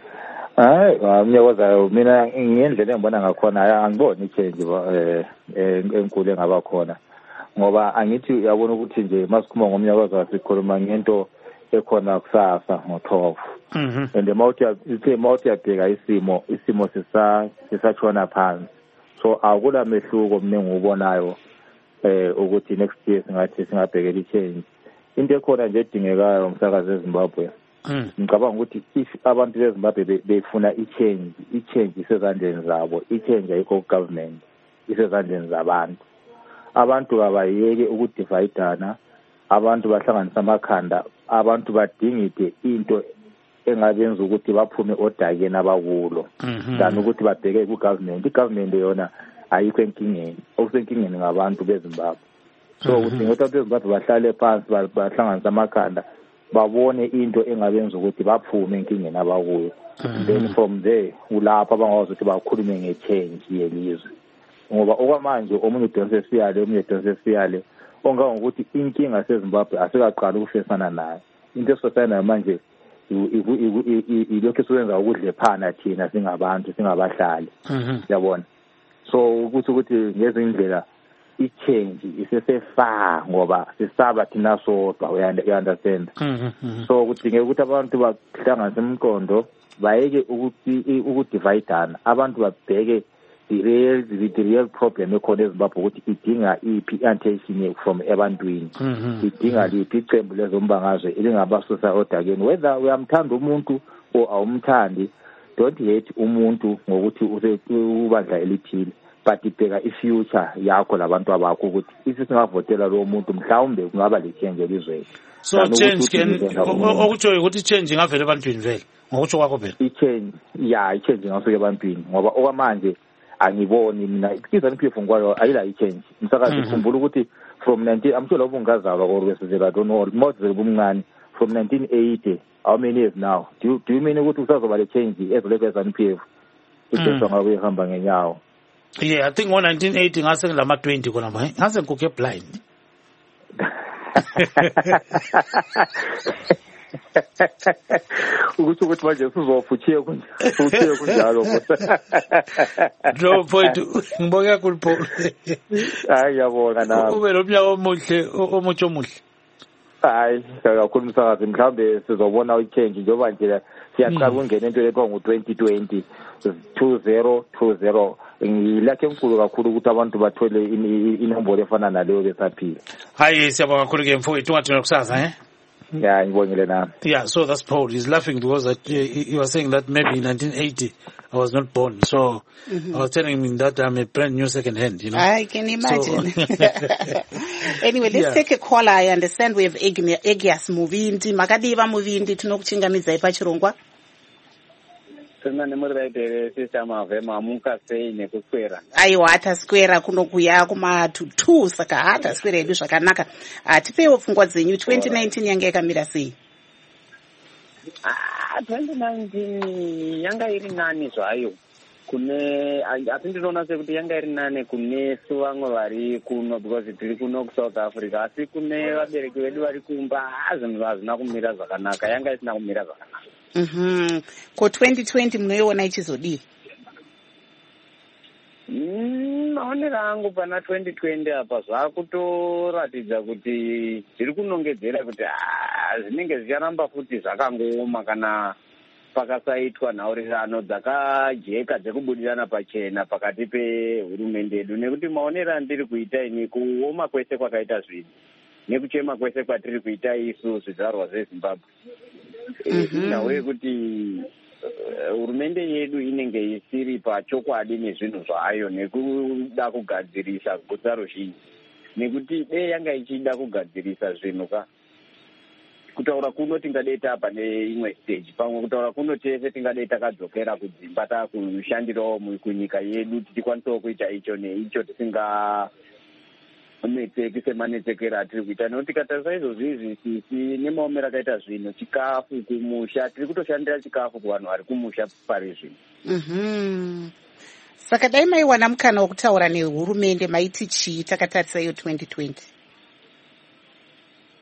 Speaker 12: hayi umnyakozayo mina ngendlela engibona ngakhona angiboni ichange eh enkulu engaba khona ngoba angithi uyabona ukuthi nje masikhuluma ngomnyakozayo sikhuluma ngento ekhona kusasa ngo-twelve and mawuthi ithe mawuthi yabheka isimo isimo sisa sisatshona phansi so akula mehluko mina engiubonayo eh ukuthi next year singathi singabhekela ichange into ekhona nje edingekayo umsakazi eZimbabwe ngicabanga ukuthi if abantu beZimbabwe befuna ichange ichange isezandleni zabo ichange ayikho government isezandleni zabantu abantu abayeke ukudividana abantu bahlanganisa amakhanda abantu badingide into engabenza ukuthi baphume odakeni abakulo dan ukuthi babheke ku-government i-government yona ayikho enkingeni okusenkingeni ngabantu beZimbabwe so ukuthi ngokuthi abantu beZimbabwe bahlale phansi bahlanganisa amakhanda babone into engabenza ukuthi baphume enkingeni abakuyo then from there ulapho abangakwazi ukuthi bakhulume nge-change yelizwe ngoba okwamanje omunye udonse esiyale omunye udonse esiyale ongangokuthi inkinga seZimbabwe asikaqala ukufesana nayo into esifesana nayo manje ilokhu esikwenza ukudlephana thina singabantu singabahlali yabona so ukuthi ukuthi ngezindlela i-change isesefar ngoba sisaba thina sodwa you understand so kudingeka ukuthi abantu bahlanganise imiqondo bayeke ukuthi ukudividana abantu babheke the real the real problem ekhona eZimbabwe ukuthi idinga iphi i-attention from ebantwini idinga liphi icembu lezombangazwe elingabasusa odakeni whether uyamthanda umuntu or awumthandi don't hate umuntu ngokuthi ubandla elithile but ibheka i-future yakho labantu abakho ukuthi isi singavotela lo muntu mhlawumbe kungaba lechange elizweni
Speaker 1: so change can okutsho ukuthi change ingavela ebantwini vele ngokutsho kwakho phela
Speaker 12: i-change ya i-change ingasuka ebantwini ngoba okwamanje angiboni mina ikizana iphefu ngwayo ayila i-change msakazi khumbula ukuthi from nineteen I'm sure ubungazalwa or wesizela I don't know more zebumncane from nineteen eighty how many years now do you, do you mean ukuthi kusazoba le change ezolekeza P F ukuthi ngabe ihamba ngenyawo
Speaker 1: yeah I think ngo nineteen eighty ngase ngilama twenty khona manje ngase ngikuke blind
Speaker 12: ukuthi ukuthi manje sizofuthiye kunjalo kunjalo
Speaker 1: no point ngibonga kakhulu Paul
Speaker 12: hayi yabona na
Speaker 1: ube lo mnyaka omuhle omutsho omuhle
Speaker 12: hayi kakhulu msakazi mhlambe sizobona i-change njengoba nje siyaqala ukungena into leyo ngo twenty twenty two zero two zero ngilakhe enkulu kakhulu ukuthi abantu bathole inombolo efana naleyo besaphila
Speaker 1: hayi siyabonga kakhulu ke mfowethu ungathina kusasa eh
Speaker 12: yeah ngibongile nami
Speaker 1: yeah so that's Paul he's laughing because that uh, he was saying that maybe in nineteen eighty I was not born so mm-hmm. I was telling him that I'm a brand new second hand you know
Speaker 2: I can imagine so, anyway let's yeah. take a call I understand we have Egias Muvindi makadiva Muvindi tinokuchingamidza ipachirongwa
Speaker 13: Sina nemuraitere sistema vema muka sei nekuswera.
Speaker 2: Aiwa hata square kunokuya kuma to two saka hata square yedu zvakanaka. Tipewo pfungwa dzenyu twenty nineteen yanga yakamira sei?
Speaker 13: Ah twenty nineteen yanga iri nani zvayo. Kune asi ndinoona sekuti yanga iri nane kune vamwe vari kuno because tiri kuno kuSouth Africa asi kune vabereki vedu vari kumba zvinhu hazvina kumira zvakanaka yanga isina kumira zvakanaka.
Speaker 2: Mhm. Ko twenty twenty munoiona ichizodii?
Speaker 13: Mm, maonero angu pana twenty twenty apa zvakutoratidza kuti zviri kunongedzera kuti zvinenge zvicharamba futi zvakangooma kana pakasaitwa nhaurirano dzakajeka dzekubudirana pachena pakati pehurumende yedu nekuti maonero andiri kuita ini kuoma kwese kwakaita zvinhu nekuchema kwese kwatiri kuita isu zvizvarwa zveZimbabwe nawe kuti hurumende yedu inenge isiri pachokwadi nezvinhu zvayo nekuda kugadzirisa guta ruzhinji nekuti dei yanga ichida kugadzirisa zvinhu ka kutaura kuno tingadei tapa neimwe stage pamwe kutaura kuno tese tingadei takadzokera kudzimba takushandirawo kunyika yedu tichikwanisawo kuita icho neicho tisinga netseki semanetsekera atiri kuita nekuti tikatarisa izvozvi izvi sisi nemaomero akaita zvinhu chikafu kumusha tiri kutoshandira chikafu kuvanhu vari kumusha pari zvino.
Speaker 2: Mhm. Saka dai maiwana mukana wokutaura nehurumende maiti chii takatarisa iyo twenty twenty?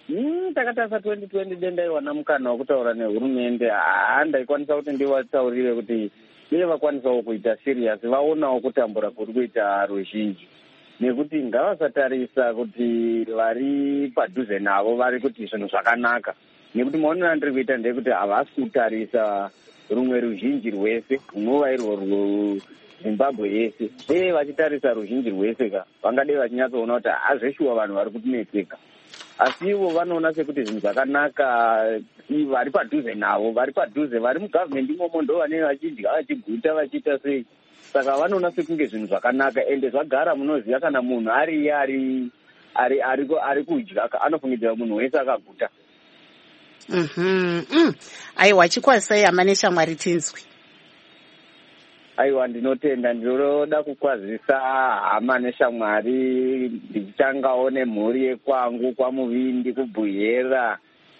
Speaker 13: Mm, takatarisa twenty twenty dendaiwana mukana wekutaura nehurumende handaikwanisa kuti ndivataurire kuti dei vakwanisawo kuita serious vaonawo kutambura kuri kuita ruzhinji nekuti ngavasatarisa kuti vari padhuze navo vari kuti zvinhu zvakanaka nekuti maonero andiri kuita ndekuti havasi kutarisa rumwe ruzhinji rwese runova irwo rwezimbabwe yese dei vachitarisa ruzhinji rwese ka vangadei vachinyatsoona kuti hazveshuwa vanhu vari kutinetseka asi ivo vanoona sekuti zvinhu zvakanaka vari padhuze navo vari padhuze vari mugavhumendi imomo ndo vanenge vachidya vachiguta vachiita sei saka vanoona sekunge zvinhu zvakanaka ende zvagara munoziva kana munhu ariye ari ari ari ari kudya anofungidzira munhu wese akaguta.
Speaker 2: Mhm. Mm. Aiwa chikwasai hama neshamwari tinzwi.
Speaker 13: Aiwa ndinotenda ndinoda kukwazisa hama neshamwari ndichangawo nemhuri yekwangu kwamuvindi kubhuyera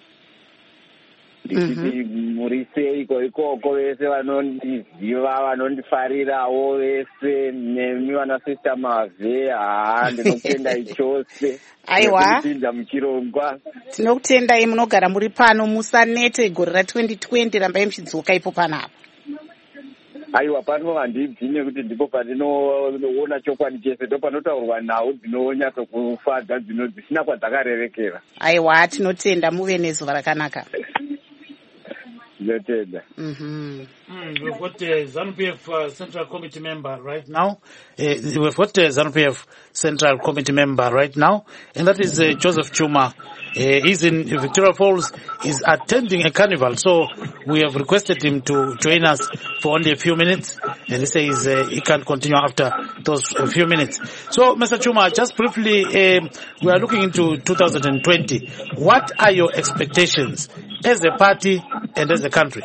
Speaker 13: ndichiti muri seiko ikoko vese vanondiziva vanondifarirawo vese nemi vanasista mavhe haa ndinotendai chose.
Speaker 2: Aiwa
Speaker 13: kupinda muchirongwa
Speaker 2: tinokutendai munogara muri pano musanete gore ra twenty twenty rambai muchidzoka ipo panapa.
Speaker 13: Aiwa pano handibvi nekuti ndipo pandinoona chokwadi chese ndo panotaurwa nhau dzinonyatsokufadza dzino dzisina kwadzakarerekera.
Speaker 2: Aiwa tinotenda muve nezuva rakanaka.
Speaker 13: Tinotenda.
Speaker 2: Mhm.
Speaker 1: Mm, we've got uh, ZANU-P F uh, Central Committee member right now. Uh, we've got uh, ZANU-P F Central Committee member right now, and that is uh, Joseph Chuma. Uh, he's in Victoria Falls. He's attending a carnival, so we have requested him to join us for only a few minutes, and he says uh, he can continue after those uh, few minutes. So, Mister Chuma, just briefly, um, we are looking into two thousand twenty. What are your expectations as a party and as a country?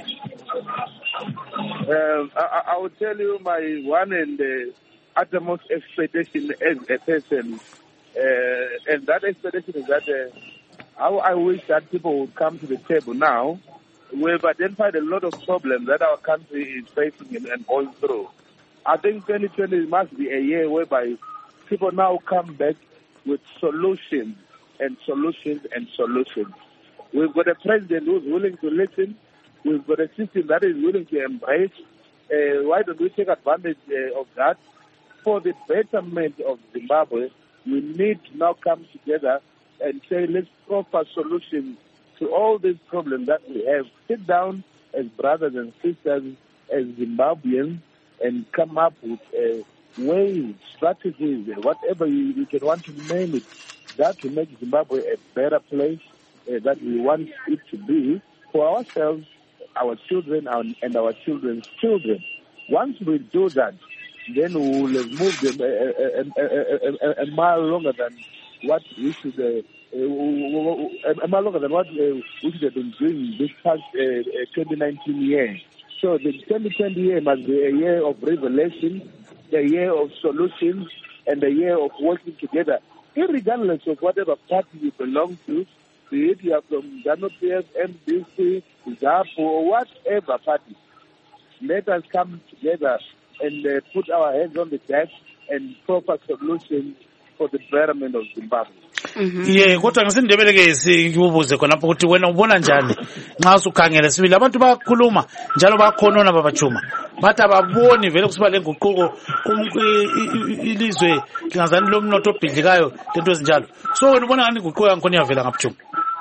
Speaker 14: Um, I, I will tell you my one and uh, uttermost expectation as a person, uh, and that expectation is that uh, how I wish that people would come to the table now. We've identified a lot of problems that our country is facing and, and going through. I think twenty twenty must be a year whereby people now come back with solutions and solutions and solutions. We've got a president who's willing to listen. We've got a system that is willing to embrace. Uh, why don't we take advantage uh, of that? For the betterment of Zimbabwe, we need to now come together and say, let's offer solutions to all these problems that we have. Sit down as brothers and sisters, as Zimbabweans, and come up with uh, ways, strategies, whatever you, you can want to name it, that will make Zimbabwe a better place uh, that we want it to be for ourselves, our children, and our children's children. Once we do that, then we will have moved them a, a, a, a, a mile longer than what we should, uh, uh, a mile longer than what uh, we should have been doing this past uh, twenty nineteen year. So the twenty twenty year must be a year of revelation, a year of solutions, and a year of working together, irregardless of whatever party you belong to, be it you are from ZANU-P F, M D C, ZAPO, or whatever party. Let us come together and uh, put our hands on the desk and proper solutions for the betterment of Zimbabwe.
Speaker 1: Ye kodwa ngisindebele ke sikubuze khona lapho ukuthi wena ubona njani nxa usukhangela sibili abantu bakhuluma njalo bakhonona babachuma bathi ababoni vele kusiba lenguquko ilizwe lingazani lomnotho obhidlikayo lento ezinjalo so wena ubona ngani inguquko yankhona iyavela ngaphuthuma.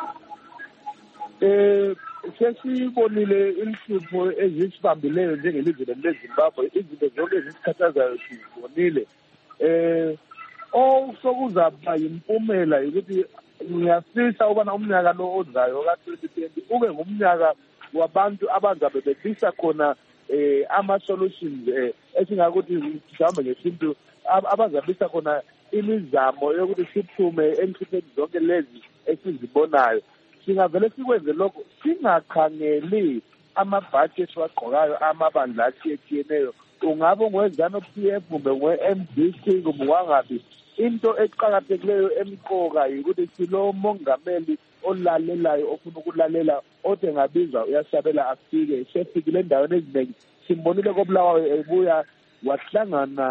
Speaker 14: Eh sesibonile inhlupho ezisibambileyo njengelizwe leZimbabwe izinto zonke ezisikhathazayo sibonile eh okuzaba yimpumela ukuthi ngiyafisa ubana umnyaka lo ozayo ka twenty twenty ube ngumnyaka wabantu abazabe bebisa khona eh ama solutions eh esingakuthi mhlawumbe ngesintu abazabisa khona imizamo yokuthi siphume enhlupheni zonke lezi esizibonayo. Singavele sikwenze lokho singakhangeli amabhajethi esiwagqokayo amabandla athiyetshiyeneyo ungabe ngwe-ZANU-P F kumbe nge-M D C kumbe wangabi. Into eqakathekileyo emqoka yikuthi silo mongameli olalelayo ofuna ukulalela othi engabizwa uyasabela afike sefikile endaweni eziningi simbonile koBulawayo ebuya wahlangana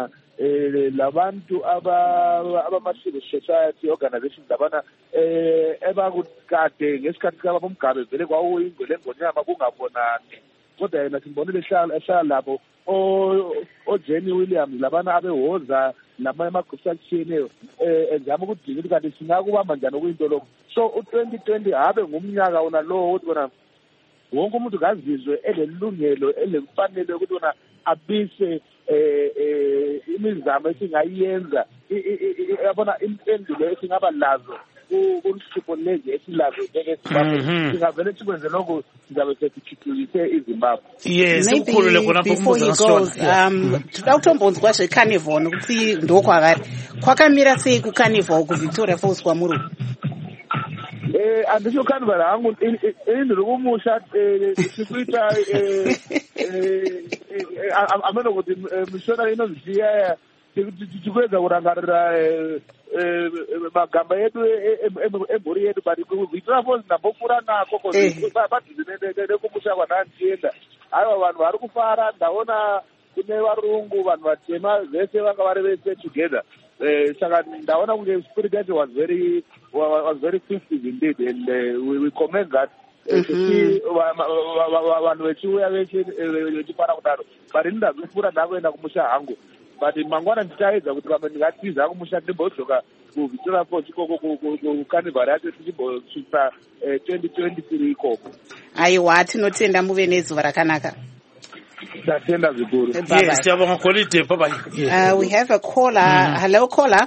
Speaker 14: eh labantu aba abama-civil society organizations labana eh ebakade ngesikhathi kababa uMgabe vele kwawuyingwele ngonyama kungabonani kodwa yena simbonile ehlala ehlala labo o Jenny Williams labana abehoza namanye amagroups atshiyeneyo eh ezama ukudinga ukuthi kanti singakubamba njani okuyinto lokho. So u twenty twenty habe ngumnyaka wona lo ukuthi bona wonke umuntu kazizwe elelungelo elemfanele ukuthi bona abise eh eh imizamo esingayenza yabona impendulo esingaba lazo kuhlupho lezi esilazo ngeke singavele sikwenze lokho sizabe sesithuthukise iZimbabwe.
Speaker 1: Yes, ukhulule khona
Speaker 2: before he goes um Doctor Mbonzi kwashe carnival ukuthi ndokwakari kwakamira sei ku carnival ku Victoria Falls kwa Muru.
Speaker 14: Eh andisho carnival hangu indlu lokumusha sikuita eh eh ameno ukuthi mishona inoziya tikweza kurangarira magamba yedu emhuri yedu but Victoria Falls ndambofura nako padhuze nekumusha kwanandienda aiwa vanhu vari kufara ndaona kune varungu vanhu vatema vese vanga vari vese together saka ndaona kunge spirit yacho was very was very festive indeed and uh, we, we commend that kuti vanhu vechiuya veshe vechifara kudaro but ini ndazofura ndakuenda kumusha hangu but mangwana ndichaedza kuti pamwe ndingatiza kumusha ndimbodzoka kuVictoria Falls ikoko kucarnival yacho tichimbosvitsa twenty twenty-three ikoko.
Speaker 2: Aiwa tinotenda muve nezuva rakanaka.
Speaker 14: Tatenda zvikuru.
Speaker 1: Yes, siyabonga Kolide. Bye bye.
Speaker 2: Uh, we have a caller. Mm-hmm. Hello caller.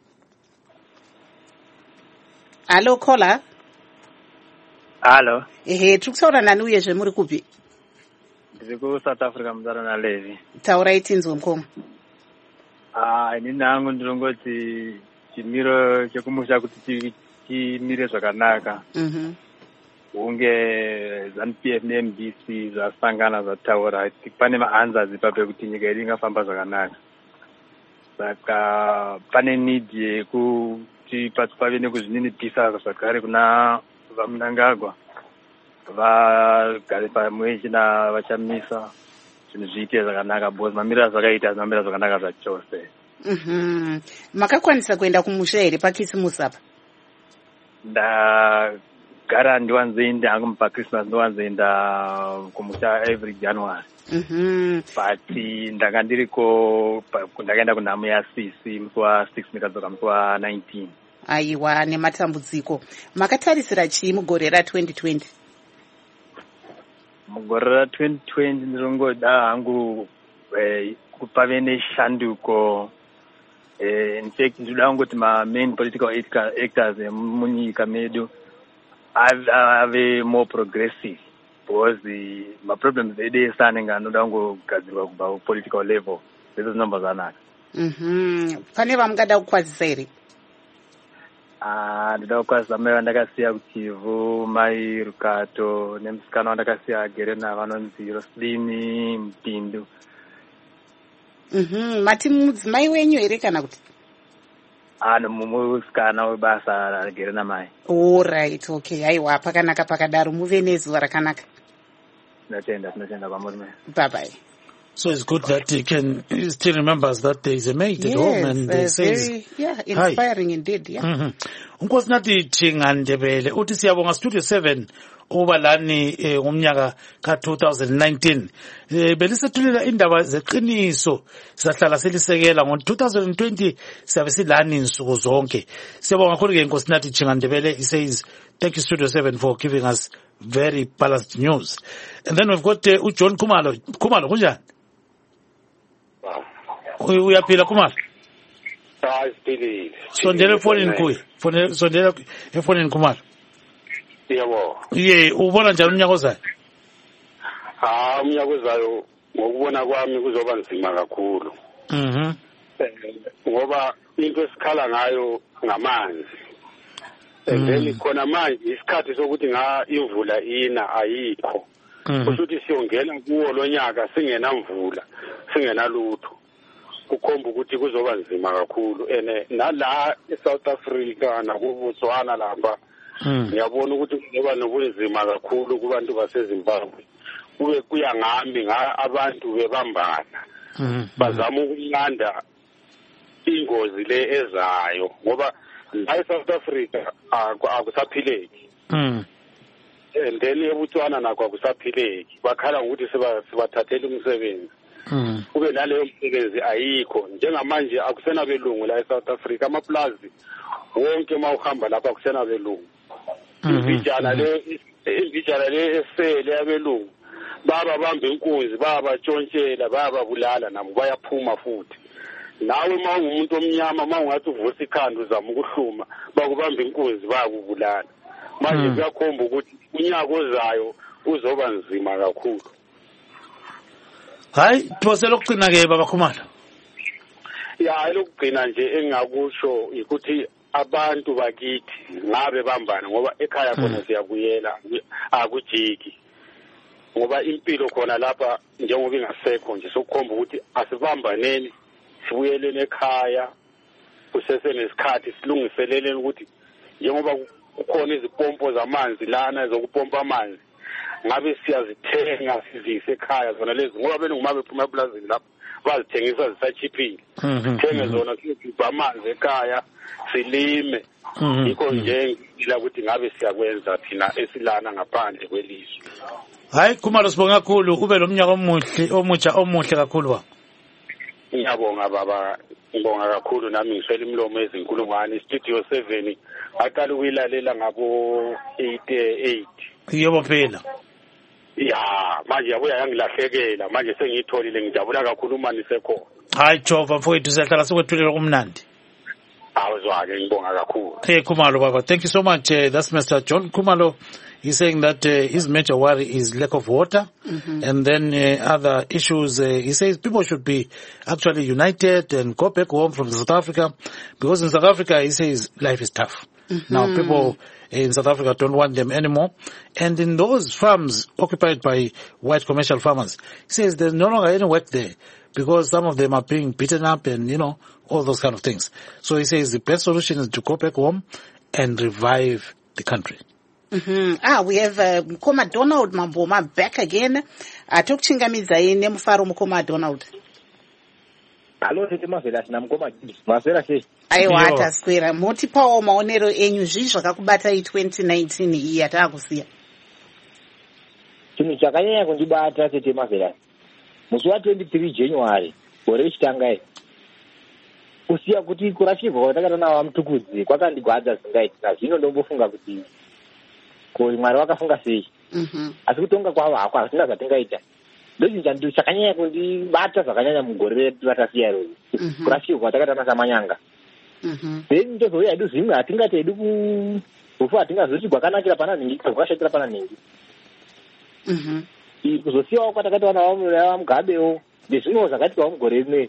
Speaker 2: Hello caller.
Speaker 15: Hello.
Speaker 2: Ehe, tukutaura nani uyezve muri kupi?
Speaker 15: Ndiri ku South Africa muzara na Levi.
Speaker 2: Taurai tinzwa mukoma.
Speaker 15: Ah, inini hangu ndinongoti chimiro chekumusha kuti chimire zvakanaka.
Speaker 2: Mhm.
Speaker 15: Unge ZANU-P F ne M D C zvasangana zvataura pane maanswers ipapo ekuti nyika yedu ingafamba zvakanaka. Saka pane need yekuti pave nekuzvininipisa zvakare kuna vaMnangagwa vagare pamwechi navachamisa zvinhu zviite zvakanaka because mamiriro azvakaita azvamira zvakanaka zvachose.
Speaker 2: Mhm. Makakwanisa kuenda kumusha here pakisimusi apa?
Speaker 15: Ndagara ndiwanzoenda hangu mupaChristmas ndiwanzoenda kumusha every January.
Speaker 2: Mhm.
Speaker 15: But ndanga ndiriko ndakaenda kunhamu yaC C musi wa-six ndikadzoka musi wa-nineteen.
Speaker 2: Aiwa nematambudziko. Makatarisira chii mugore ra-twenty twenty?
Speaker 15: Mugore ra-twenty twenty ndirongoda hangu kupave neshanduko. In fact ndinoda kungoti ma-main political actors munyika medu ave more progressive because ma-problems edu ese anenge anoda kungogadzirwa kubva ku-political level zese zvinomba zvanaka.
Speaker 2: Mhm. Pane vamungada kukwazisa here?
Speaker 15: Ah, ndinoda kukwazisa mai vandakasiya kuChivu, mai Rukato nemusikana wandakasiya agere navo vanonzi Roslini Mpindu.
Speaker 2: Mhm. Mati mudzimai wenyu here kana kuti?
Speaker 15: Ah, nomusikana webasa agere namai.
Speaker 2: All right, okay. Aiwa pakanaka pakadaro muve nezuva rakanaka.
Speaker 15: Tinotenda, tinotenda kwamuri mai.
Speaker 2: Bye bye.
Speaker 1: So it's good that he can he still remembers that there is a maid
Speaker 2: yes,
Speaker 1: at home and uh, says
Speaker 2: very, yeah, inspiring hi. Indeed, yeah.
Speaker 1: Mhm. Unkosi nathi Thinga Ndebele uthi siyabonga Studio seven uba lani ngomnyaka ka two thousand nineteen. Eh belisethulela indaba zeqiniso sihlala selisekela ngo two thousand twenty siyabe silani insuku zonke. Siyabonga kakhulu ke Nkosi nathi Thinga Ndebele. He says thank you Studio seven for giving us very balanced news. And then we've got uh, John Kumalo. Kumalo kunjani? Uyaphila Kumalo?
Speaker 16: Hayi
Speaker 1: sondela efonini kuye. Fonela sondela efonini Kumalo.
Speaker 16: Yebo.
Speaker 1: Ye ubona njani umnyaka ozayo?
Speaker 16: Ah umnyaka ozayo ngokubona kwami kuzoba nzima kakhulu.
Speaker 1: Mhm.
Speaker 16: Ngoba into esikhala ngayo ngamanzi. Then khona manje isikhathi sokuthi nga imvula ina ayikho. Kushuthi siyongena kuwo lonyaka singena mvula, singena lutho. Kukhomba ukuthi kuzoba nzima kakhulu ene nala eSouth Africa nakuBotswana lapha ngiyabona ukuthi kuzoba nobunzima kakhulu kubantu baseZimbabwe. Kube kuya ngami nga abantu bebambana bazama ukunqanda ingozi le ezayo ngoba la eSouth Africa akusaphileki
Speaker 1: mm
Speaker 16: and then eBotswana nakho akusaphileki bakhala ukuthi sibathathele umsebenzi
Speaker 1: mm
Speaker 16: kube naleyo msebenzi ayikho njengamanje akusena belungu la eSouth Africa amaplazi wonke mawuhamba lapha akusena belungu ibijana le ibijana le esele yabelungu baba bamba inkunzi baba tshontshela baba bulala nabo bayaphuma futhi nawe mawumuntu omnyama mawungathi uvusa ikhanda uzama ukuhluma bakubamba inkunzi bakubulala manje kuyakhomba ukuthi unyaka ozayo uzoba nzima kakhulu.
Speaker 1: Hayi thosela ukugcina ke baba Khumalo.
Speaker 16: Ya lokugcina nje engakusho ukuthi abantu bakithi ngabe bambana ngoba ekhaya khona siyabuyela akujiki ngoba impilo khona lapha njengoba ingasekho nje sokukhomba ukuthi asibambaneni sibuyelene ekhaya kusese nesikhathi silungiselele ukuthi njengoba kukhona izipompo zamanzi lana zokupompa amanzi ngabe siyazithenga sizise ekhaya zona lezi ngoba belungu mabe phuma eplazini lapha bazithengisa zisachiphile sithenge zona siyipha amanzi ekhaya silime yikho nje ngila ukuthi ngabe siyakwenza thina esilana ngaphandle kwelizwe.
Speaker 1: Hayi Khumalo sibonga kakhulu ube lo mnyaka omuhle omutsha omuhle kakhulu ba.
Speaker 16: Ngiyabonga baba ngibonga kakhulu nami ngiswela imlomo ezinkulungwane studio seven aqala ukuyilalela ngabo eight eight.
Speaker 1: Yebo phela.
Speaker 16: Ya manje yabuya yangilahlekela manje sengiyitholile ngijabula kakhulu uma nisekhona.
Speaker 1: Hayi Jova mfowethu siyahlala sikwethulela kumnandi.
Speaker 16: Awuzwake ngibonga kakhulu.
Speaker 1: Hey Khumalo baba, thank you so much. Uh, that's Mister John Khumalo. He's saying that uh, his major worry is lack of water, mm-hmm. and then uh, other issues. Uh, he says people should be actually united and go back home from South Africa, because in South Africa, he says life is tough. Mm-hmm. Now people in South Africa don't want them anymore. And in those farms occupied by white commercial farmers, he says there's no longer any work there because some of them are being beaten up and, you know, all those kind of things. So he says the best solution is to go back home and revive the country.
Speaker 2: Mm-hmm. Ah, we have uh, Mkoma Donald Mamboma back again. Uh, Tokuchingamidza ine mufaro Mkoma Donald.
Speaker 10: Hello, tete mavela sina Mkoma mavela sei.
Speaker 2: Aiwa taswera moti pawo maonero enyu zvi zvakakubata i twenty nineteen iyi yatakusiya.
Speaker 10: Chinhu chakanyanya kundibata tete mavela. Musi wa twenty-three January gore chitanga iri. Kusiya kuti kurashikwa kwatakata nawo mutukudzi kwakandigwadza zingaita. Zvino ndombofunga kuti ko Mwari wakafunga sei.
Speaker 2: Mhm.
Speaker 10: Asi kutonga kwawo hako asina zvatingaita. Ndochinja ndi chakanyanya kundibata zvakanyanya mugore redu ratasiya iro. Kurashikwa kwatakata nasamanyanga.
Speaker 2: Mhm.
Speaker 10: Then ndozouya edu zvimwe hatingati edu ku kufa hatingazoti kwakanakira pana ningi kwakashatira pana ningi.
Speaker 2: Mhm.
Speaker 10: Kuzosiyawo kwatakati wana wa Mugabewo ndezvimwe zvakati kwa mugore rimwe.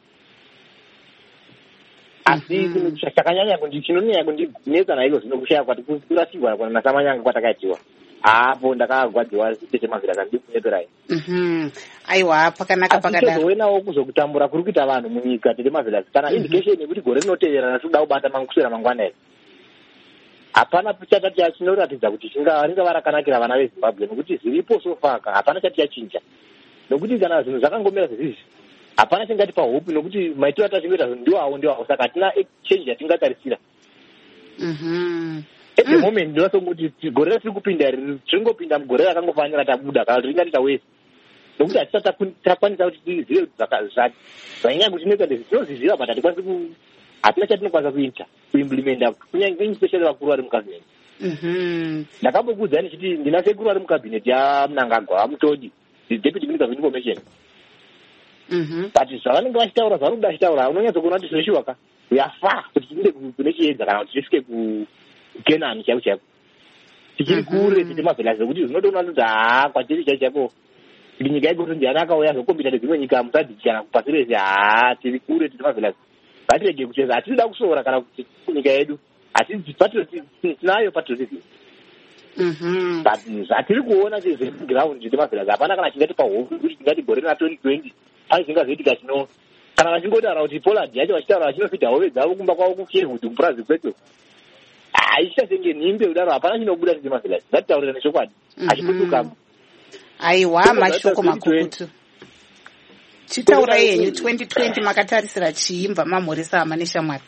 Speaker 10: Asi chakanyanya kuti chinonyanya kundinetsa naiko zvino kushaya kwati kurashikwa kana nasamanyanga kwatakaitiwa. Hapo ndakagwadziwa tete mavhira kandikuneperai.
Speaker 2: Mhm. Aiwa pakanaka pakadaro.
Speaker 10: Tinozowenawo kuzokutambura kuri kuita vanhu munyika tete mavhira kana indication yekuti gore rinoteverana toda kubata mangukusera mangwana ere. Hapana chakati chinoratidza kuti ringava rakanakira vana veZimbabwe nokuti zviripo sofaka hapana chati yachinja. Nokuti kana zvinhu zvakangomera zvizvi hapana chingati pahope nokuti maitiro atazvingoita ndiwo awo ndiwo awo saka hatina change yatingatarisira.
Speaker 2: Mhm.
Speaker 10: At the moment ndinosokuti gore ratiri kupinda ringopinda mugore rakangofanira tabuda kana kuti ringati taweza. Nokuti hatisati takwanisa kuti tizive zvanyanya kuti tinenge tinozviziva but hatikwanisi hatina chatinokwanisa kuita kuimplementa kunyange especially vakuru vari mukabineti.
Speaker 2: Mhm.
Speaker 10: Ndakambokuudzai ndichiti ndina sekuru vari mukabineti yaMnangagwa vaMutodi deputy minister of information.
Speaker 2: Mhm.
Speaker 10: But zvavanenge vachitaura zvavanoda vachitaura unonyatsokuona kuti zvinoshuwa ka yafa kuti tiende kune chiedza kana kuti tisvike kuKenani chaipo chaipo. Tichiri kure tite mavhela zvekuti zvinotoona kuti haa kwatiri chaipo chaipo kuti nyika igoti ndiani akauya zokombita nedzimwe nyika musadhiki kana kupasi rese haa tiri kure tite mavhela ngatirege kucheza hatinoda kusora kana kuti nyika yedu asi tinayo patriotism.
Speaker 2: Mhm.
Speaker 10: But zvatiri kuona zveground tite mavhela hapana kana chingati pahofu kuti tingati gore rina twenty twenty pane zvingazoitika chino kana vachingotaura kuti Poland yacho vachitaura vachinofidha hove dzavo kumba kwavo kuKenwood kupurazi kweto haichasenge nhimbe kudaro hapana chinobuda tite mavhela ngatitaurirane chokwadi hachiputukamo.
Speaker 2: Aiwa mashoko makukutu. chitaurai henyu twenty twenty makatarisira chiimba mamhoresa hama neshamwari.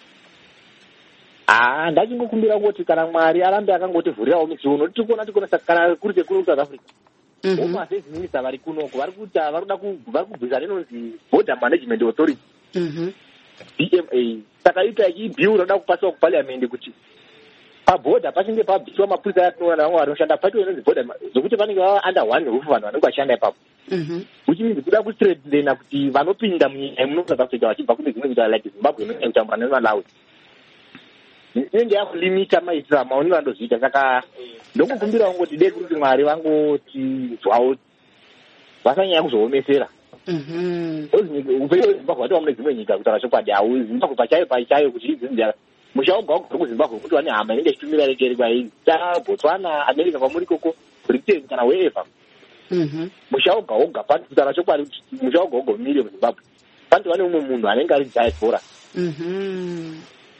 Speaker 10: Ah, ndachingokumbira kuti kana Mwari arambe akangotivhurirawo midziyo tikuona tikona kana kuri tekuru South Africa. Home Affairs Minister vari kunoko vari kuita vari kuda vari kubvisa rinonzi Border Management Authority.
Speaker 2: Mhm.
Speaker 10: B M A. Saka ita ichibill roda kupaswa kuparliament kuti pabhodha pachinge pabviswa mapurisa atinoona vamwe vanoshanda paito inonzi border zvokuti vanenge vava under one roof vanhu vanenge vashanda ipapo.
Speaker 2: Mhm.
Speaker 10: Which means kuda kustraighten kuti vanopinda munyika muno South Africa vachibva kune dzimwe nyika like Zimbabwe inonyanya kutambura neMalawi. Inenge yakulimita maitiro amaonero andozviita. Saka ndokukumbirawo ngoti dei kuti Mwari vangotinzwawo vasanyanya kuzoomesera.
Speaker 2: Mhm.
Speaker 10: Upenyu Zimbabwe watova mune dzimwe nyika kutaura chokwadi hau Zimbabwe pachayo pachayo kuti idzinzi musha woga woga kuZimbabwe kuti vane hama inenge ichitumira rekeri kwaii ta Botswana America kwamuri koko Britain kana wherever.
Speaker 2: Mhm.
Speaker 10: Musha woga woga pano kutaura chokwadi kuti musha woga woga umire muZimbabwe panti vane umwe munhu anenge ari diaspora.
Speaker 2: Mhm.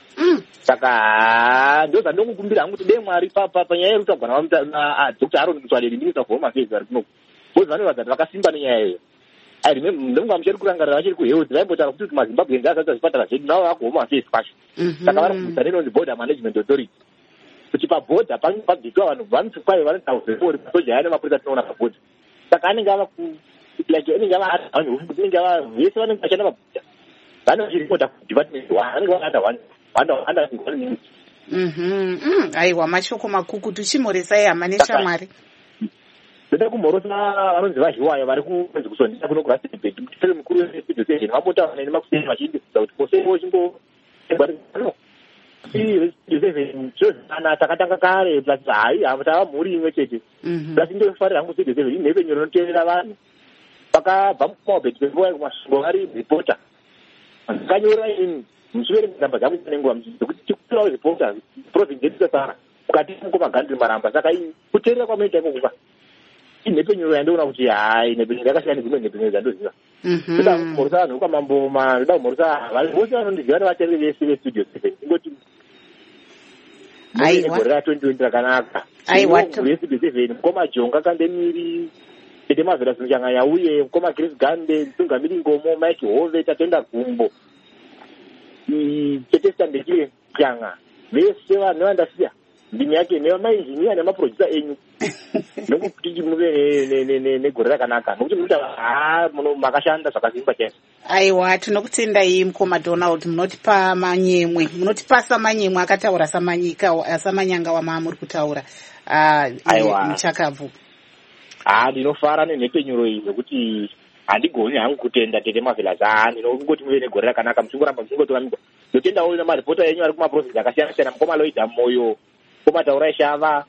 Speaker 10: Saka ndo zvandinokukumbira hangu kuti dei Mwari panyaya yerutagwana Dr Aaron Mutwadeli Minister of Home Affairs vari kunoko bozi vanoratidza kuti vakasimba nenyaya iyo. I remember ndonga muchiri kurangarira vachiri kuhealth vaimbotaura kuti maZimbabwe ngazaita zvipatara zvedu navo vako Home Affairs kwacho. Saka vari kubvisa rinonzi Border Management Authority kuti pabhodha panenge pabviswa vanhu vanotsikwayo vane thousand four masoja aya nemapurisa tinoona pabhodha. Saka anenge ava like anenge ava anenge ava vese vanenge vashanda pabhodha vane vachiripota kudepartment one vanenge vana under one vana under one minute.
Speaker 2: Mhm. Aiwa mashoko makukutu chimhoresai hama neshamwari.
Speaker 10: Ndoda kumhorosa vanonzi vazhiwayo vari kunzi kusondisa kuno kuRustenburg kuti fere mukuru westudio station vambotaura neni makuseni vachindibvunza kuti kosewo chimbo no studio seven zvozana takatanga kare plus hai hama tava mhuri imwe chete plus ndofarira hangu studio seven inheve nyoro inoteerera vanhu vakabva mumabheti pemboa kumasvingo vari reporter vakanyora ini mushure mezamba dzangu dzinenguva kuti tikutirawo reporter province yedu sasara mukati mukomagandiri maramba saka kuteerera kwamaita ikokuka inhepenyuro yandoona kuti hai nhepenyuro yakasiyana dzimwe nhepenyuro dzandoziva. Ndoda kumhoresa vanhu ukamamboma ndoda kumhoresa vanhu vose vanondiziva nevateereri vese vestudio seven ingoti gore ratwenty twenty rakanaka vestudio seven mukoma Jonga Kandemiri Tete Mavhera Zvinchanganya uye mukoma Chris Gande Mtungamiri Ngomo Mike Hove Tatenda Gumbo Tete Standekile Kyanga vese vanhu vandasiya ndimi yake nemainjiniya nemaproducer enyu nokuti muve negore rakanaka nokuti munoita ha muno makashanda zvakasimba chaizvo.
Speaker 2: Aiwa tinokutendai mukoma Donald munotipa manyemwe munotipasa manyemwe akataura samanyika samanyanga wama muri kutaura muchakabvu.
Speaker 10: Ah ndinofara nenhepenyuro iyi nokuti handigoni hangu kutenda Tete Mavhera zani ndinongoti muve negore rakanaka musingoramba musingotoramikwa. Ndotendawo nemaripota enyu ari kumaprovinsi akasiyana siyana mukoma Loida Moyo mukoma Taura Shava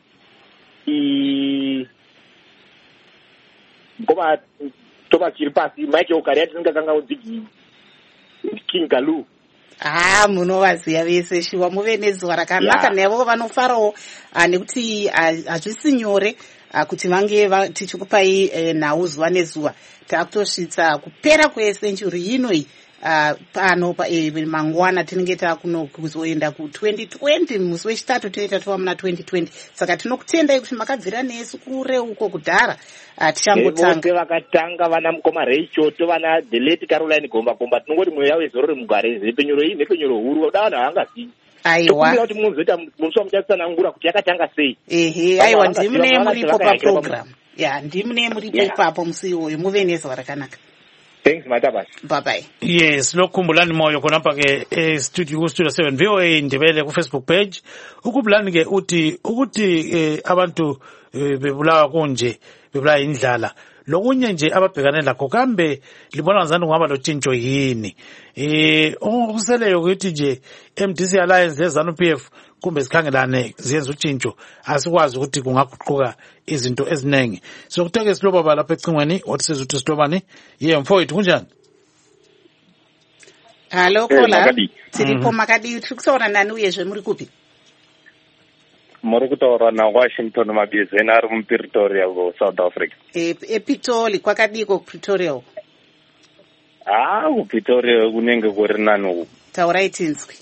Speaker 10: mukoma Thomas Chiripasi Mike Okari atisingakanga udzigi King Galu.
Speaker 2: Ah munovaziva vese shuwa muve nezuva rakanaka nevo vanofarawo nekuti hazvisi nyore kuti vange tichikupai nhau zuva nezuva takutosvitsa kupera kwesenchuri inoi pano mangwana tinenge takuno kuzoenda ku-twenty twenty musi wechitatu toita tova muna twenty twenty saka tinokutendai kuti makabvira nesu kure uko kudhara tichangotanga
Speaker 10: vakatanga vana mukoma Reichoto vana the late Caroline Gomba Gomba tinongoti mweya yavo izoro remugare nhepenyuro iyi nhepenyuro huru da vanhu havangazivi.
Speaker 2: Aiwa
Speaker 10: kuti munozoita musi wamuchasanangura kuti yakatanga sei.
Speaker 2: Ehe aiwa ndimune muripo paprogram ya ndimune muripo ipapo musi iwoyo muve nezuva rakanaka.
Speaker 10: Thanks Matabas.
Speaker 2: Bye bye.
Speaker 1: Yes, lokhumbulani moyo khona apha ke e studio ku Studio seven V O A Ndebele ku Facebook page. Ukubulani ke uthi ukuthi abantu bebulawa konje bebulawa indlala. Lokunye nje ababhekane lakho kambe libona ngazani ngaba lotshintsho yini. Eh okuseleyo ukuthi nje M D C Alliance leZANU P F kumbe sikhangelane ziyenza utshintsho asikwazi ukuthi kungaguquka izinto eziningi. So kutake siloba bala lapha ecingweni wathi sizuthi silobani ye mfowethu kunjani?
Speaker 2: Hello Kola tiripo Makadi tukusona nani uyezwe muri kupi?
Speaker 17: Muri kutaura na Washington Mabizeni ari mu Pretoria ku South Africa.
Speaker 2: E ePitoli kwakadiko ku Pretoria uko.
Speaker 17: Ah ku Pretoria kunenge kuri nani uko.
Speaker 2: Taurai tinzwi.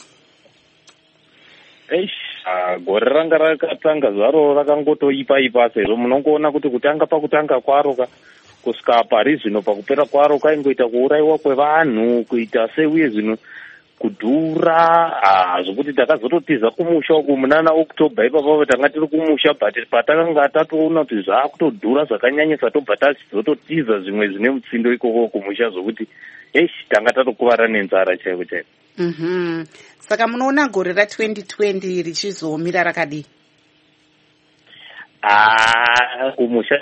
Speaker 17: Eish gore ranga rakatanga zvaro rakangotoipa ipa sezvo munongoona kuti kutanga pakutanga kwaro ka kusvika pari zvino pakupera kwaro kwaingoita kuurayiwa kwevanhu, kuita sei uye zvino kudhura zvokuti takazototiza kumusha uku munana October ipapo tanga tiri kumusha, but patakanga tatoona kuti zvaakutodhura zvakanyanyisa tobva tazototiza zvimwe zvine mutsindo ikoko kumusha zvokuti eish tanga tatokuvara nenzara chaiko chaiko.
Speaker 2: Mhm. Saka munoona gore ra twenty twenty richizomira rakadii?
Speaker 17: Ah, kumusha.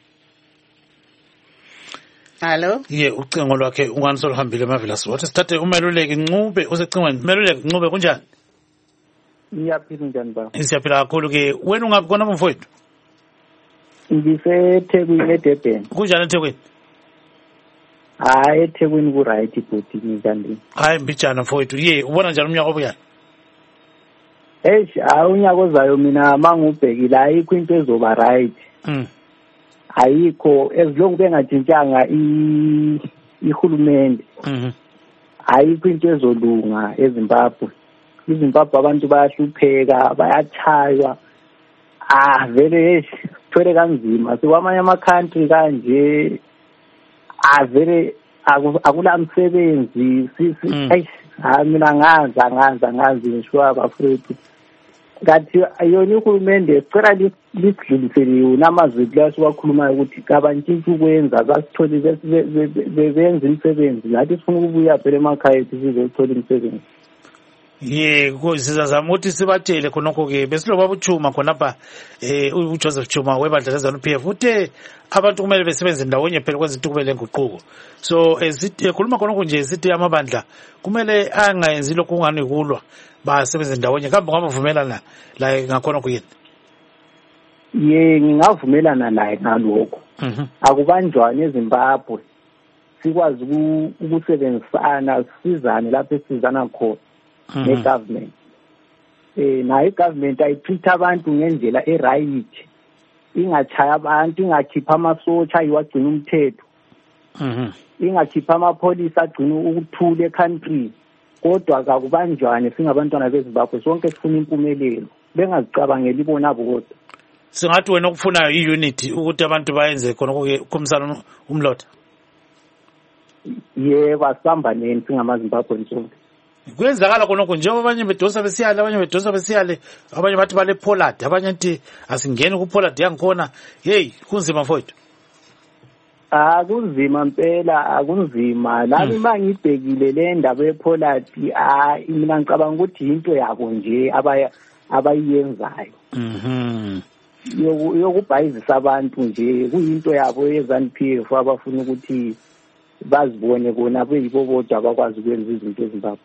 Speaker 1: Hello? Ye ucingo lwakhe unganiso luhambile Marvelous. Wathi sithathe umeluleki Ncube usecingweni. Meluleki Ncube kunjani?
Speaker 18: Ngiyaphila njani baba?
Speaker 1: Siyaphila kakhulu ke. Wena ungabi khona mfowethu?
Speaker 18: NgiseThekwini eDurban.
Speaker 1: Kunjani eThekwini?
Speaker 18: Hayi eThekwini ku right bhuti njani?
Speaker 1: Hayi mbijana mfowethu. Ye ubona njani umnyaka obuyana?
Speaker 18: Eish, hayi unyaka ozayo mina mangubhekile ayikho into ezoba right.
Speaker 1: Mm.
Speaker 18: Ayikho ezilongu bengatshintshanga ihulumende.
Speaker 1: Mhm.
Speaker 18: Ayikho into ezolunga eZimbabwe. iZimbabwe abantu bayahlupheka, bayachaywa. Ah vele thwele kanzima. Sikwamanye ama country kanje ah vele akula msebenzi sisi eish ah mina ngaza ngaza ngazi ngisho abafowethu. Ngathi ayona uhulumende sicela lidlulisele namazwi lasiwakhuluma ukuthi kabantshintshi ukwenza basithole bebenza imisebenzi ngathi sifuna ukubuya phela emakhaya ethu sizothola imisebenzi.
Speaker 1: Ye sizazama ukuthi sibatshele khonokho ke besiloba buchuma khonapha eh uJoseph Chuma webandla lezanu P F uthe abantu kumele besebenze ndawonye phela kwenza into kubele nguquko. So esikhuluma khonokho nje sithi amabandla kumele angayenzi lokhu kungani kulwa basebenze ndawonye kambe ngabavumelana la ngakhona kuyini.
Speaker 18: Ye ngingavumelana naye ngalokho.
Speaker 1: Mhm.
Speaker 18: Akubanjwane eZimbabwe sikwazi ukusebenzisana sizane lapho esizana khona ne government. Eh na igovernment ayitreat abantu ngendlela eright. Ingachaya abantu, ingakhipha amasotsha ayiwagcina umthetho.
Speaker 1: Mhm.
Speaker 18: Ingakhipha amapolice agcina ukuthula eCountry. Kodwa akubanjwane singabantwana beZimbabwe sonke sifuna impumelelo. Bengazicabangela ibona bodwa.
Speaker 1: Singathi wena ukufunayo iunity ukuthi abantu bayenze khona kumsana umlotha.
Speaker 18: Yebo asambaneni singamaZimbabwe sonke.
Speaker 1: Kwenzakala khonokho njengoba abanye bedosa besiyale abanye bedosa besiyale abanye bathi bale Pollard abanye nti asingeni ku Pollard yangikhona hey kunzima mfowethu.
Speaker 18: Ah kunzima impela akunzima lami mangibhekile le ndaba yePollard ah mina ngicabanga ukuthi into yabo nje abaya abayenzayo.
Speaker 1: Mhm.
Speaker 18: Yokubhayizisa abantu nje kuyinto yabo yeZanu P F abafuna ukuthi bazibone bona beyibo bodwa bakwazi ukwenza izinto ezimbabwe.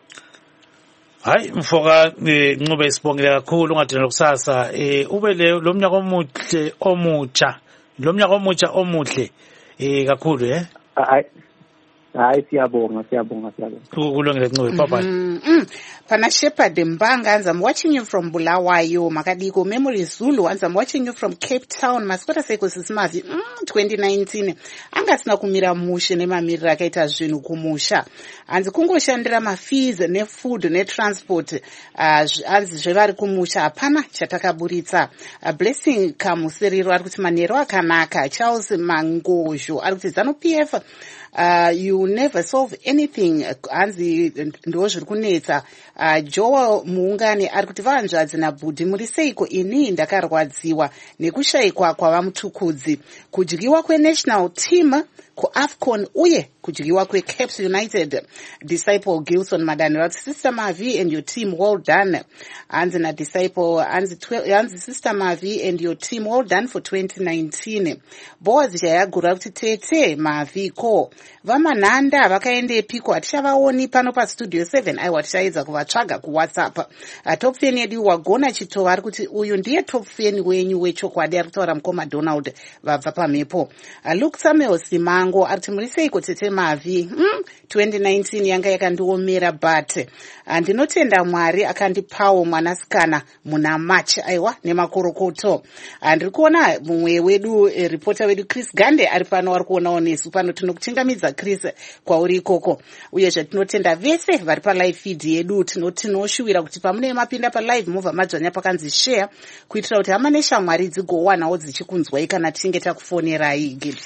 Speaker 1: Hayi mfoka Ncube isibongile kakhulu ungadina lokusasa eh ube le lo mnyaka omuhle omutsha lo mnyaka omutsha omuhle eh kakhulu eh
Speaker 18: hayi hayi siyabonga siyabonga siyabonga
Speaker 1: kulungile Ncube bye bye.
Speaker 2: Pana Shepherd Mbanga, I'm watching you from Bulawayo, Makadiko Memory Zulu, and I'm watching you from Cape Town, Maskota Seko Sismavi, mm, twenty nineteen. Angasina kumira mushe ne mamira kaita zvinu kumusha. Anzi kungoshandira mafees ne food ne transport. Uh, anzi zvevari kumusha apana chatakaburitsa. A blessing kamuseriro ari kuti manero akanaka. Charles Mangojo ari kuti Zanu P F Uh, you never solve anything. Anzi ndo zviri kunetsa. Uh, Joel Muungani ari kuti vanzvadzi nabhudhi muri seiko ini ndakarwadziwa nekushayikwa kwavamutukudzi kudyiwa kwenational team kuAFCON uye kudyiwa kweCaps United. Disciple Gilson Madani vati Sister Mavi and your team well done. Anzi na Disciple anzi, anzi Sister Mavi and your team well done for twenty nineteen. Boaz Jayagura kuti tete Mavi ko vamanhanda vakaende piko atichavaoni pano pastudio seven aiwa tichaedza kuvatsvaga kuWhatsApp. Uh, top fan yedu wagona chitova ari kuti uyu ndiye top fan wenyu wechokwadi ari kutaura mukoma Donald vabva pamhepo. Uh, Luke Samuel Simango ari kuti muri seiko tete Mavi hmm? twenty nineteen yanga yakandiomera but uh, ndinotenda Mwari akandipawo mwanasikana muna March aiwa nemakorokoto. Uh, ndiri kuona mumwe wedu uh, reporter wedu Chris Gande ari pano ari kuonawo nesu pano tinokuchingamidza Chris kwauri ikoko uyezve tinotenda vese vari palive feed yedu tinoshuwira kuti pamune mapinda palive movha madzvanya pakanzi share kuitira kuti hama neshamwari dzigowanawo dzichikunzwai kana tichinge takufonerai Gibbs.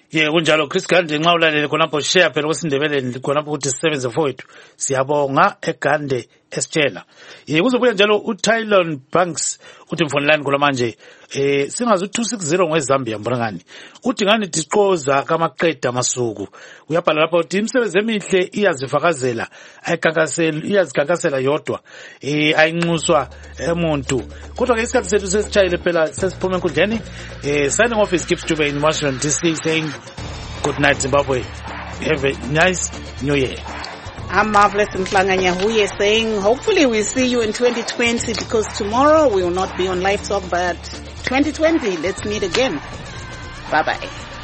Speaker 1: ye kunjalo Chris Gande nxa ulalele khonapho share phela kwesindebeleni khonapho ukuthi sisebenze fowethu siyabonga eGande esitshela ye kuzobuya njalo uTylon Banks uthi mfonelani kula manje eh singazi two sixty ngweZambia mbonangani uthi ngani diqoza kamaqeda masuku uyabhala lapha uthi imisebenzi emihle iyazifakazela ayikankasela iyazikankasela yodwa eh ayinxuswa emuntu kodwa ke isikhathi sethu sesitshayile phela sesiphume enkundleni eh signing off is Gift Dube in Washington D C saying good night Zimbabwe, have a nice new year.
Speaker 2: I'm Marvelous Mhlanganya Huye saying hopefully we'll see you in twenty twenty because tomorrow we will not be on Live Talk, but twenty twenty let's meet again. Bye bye.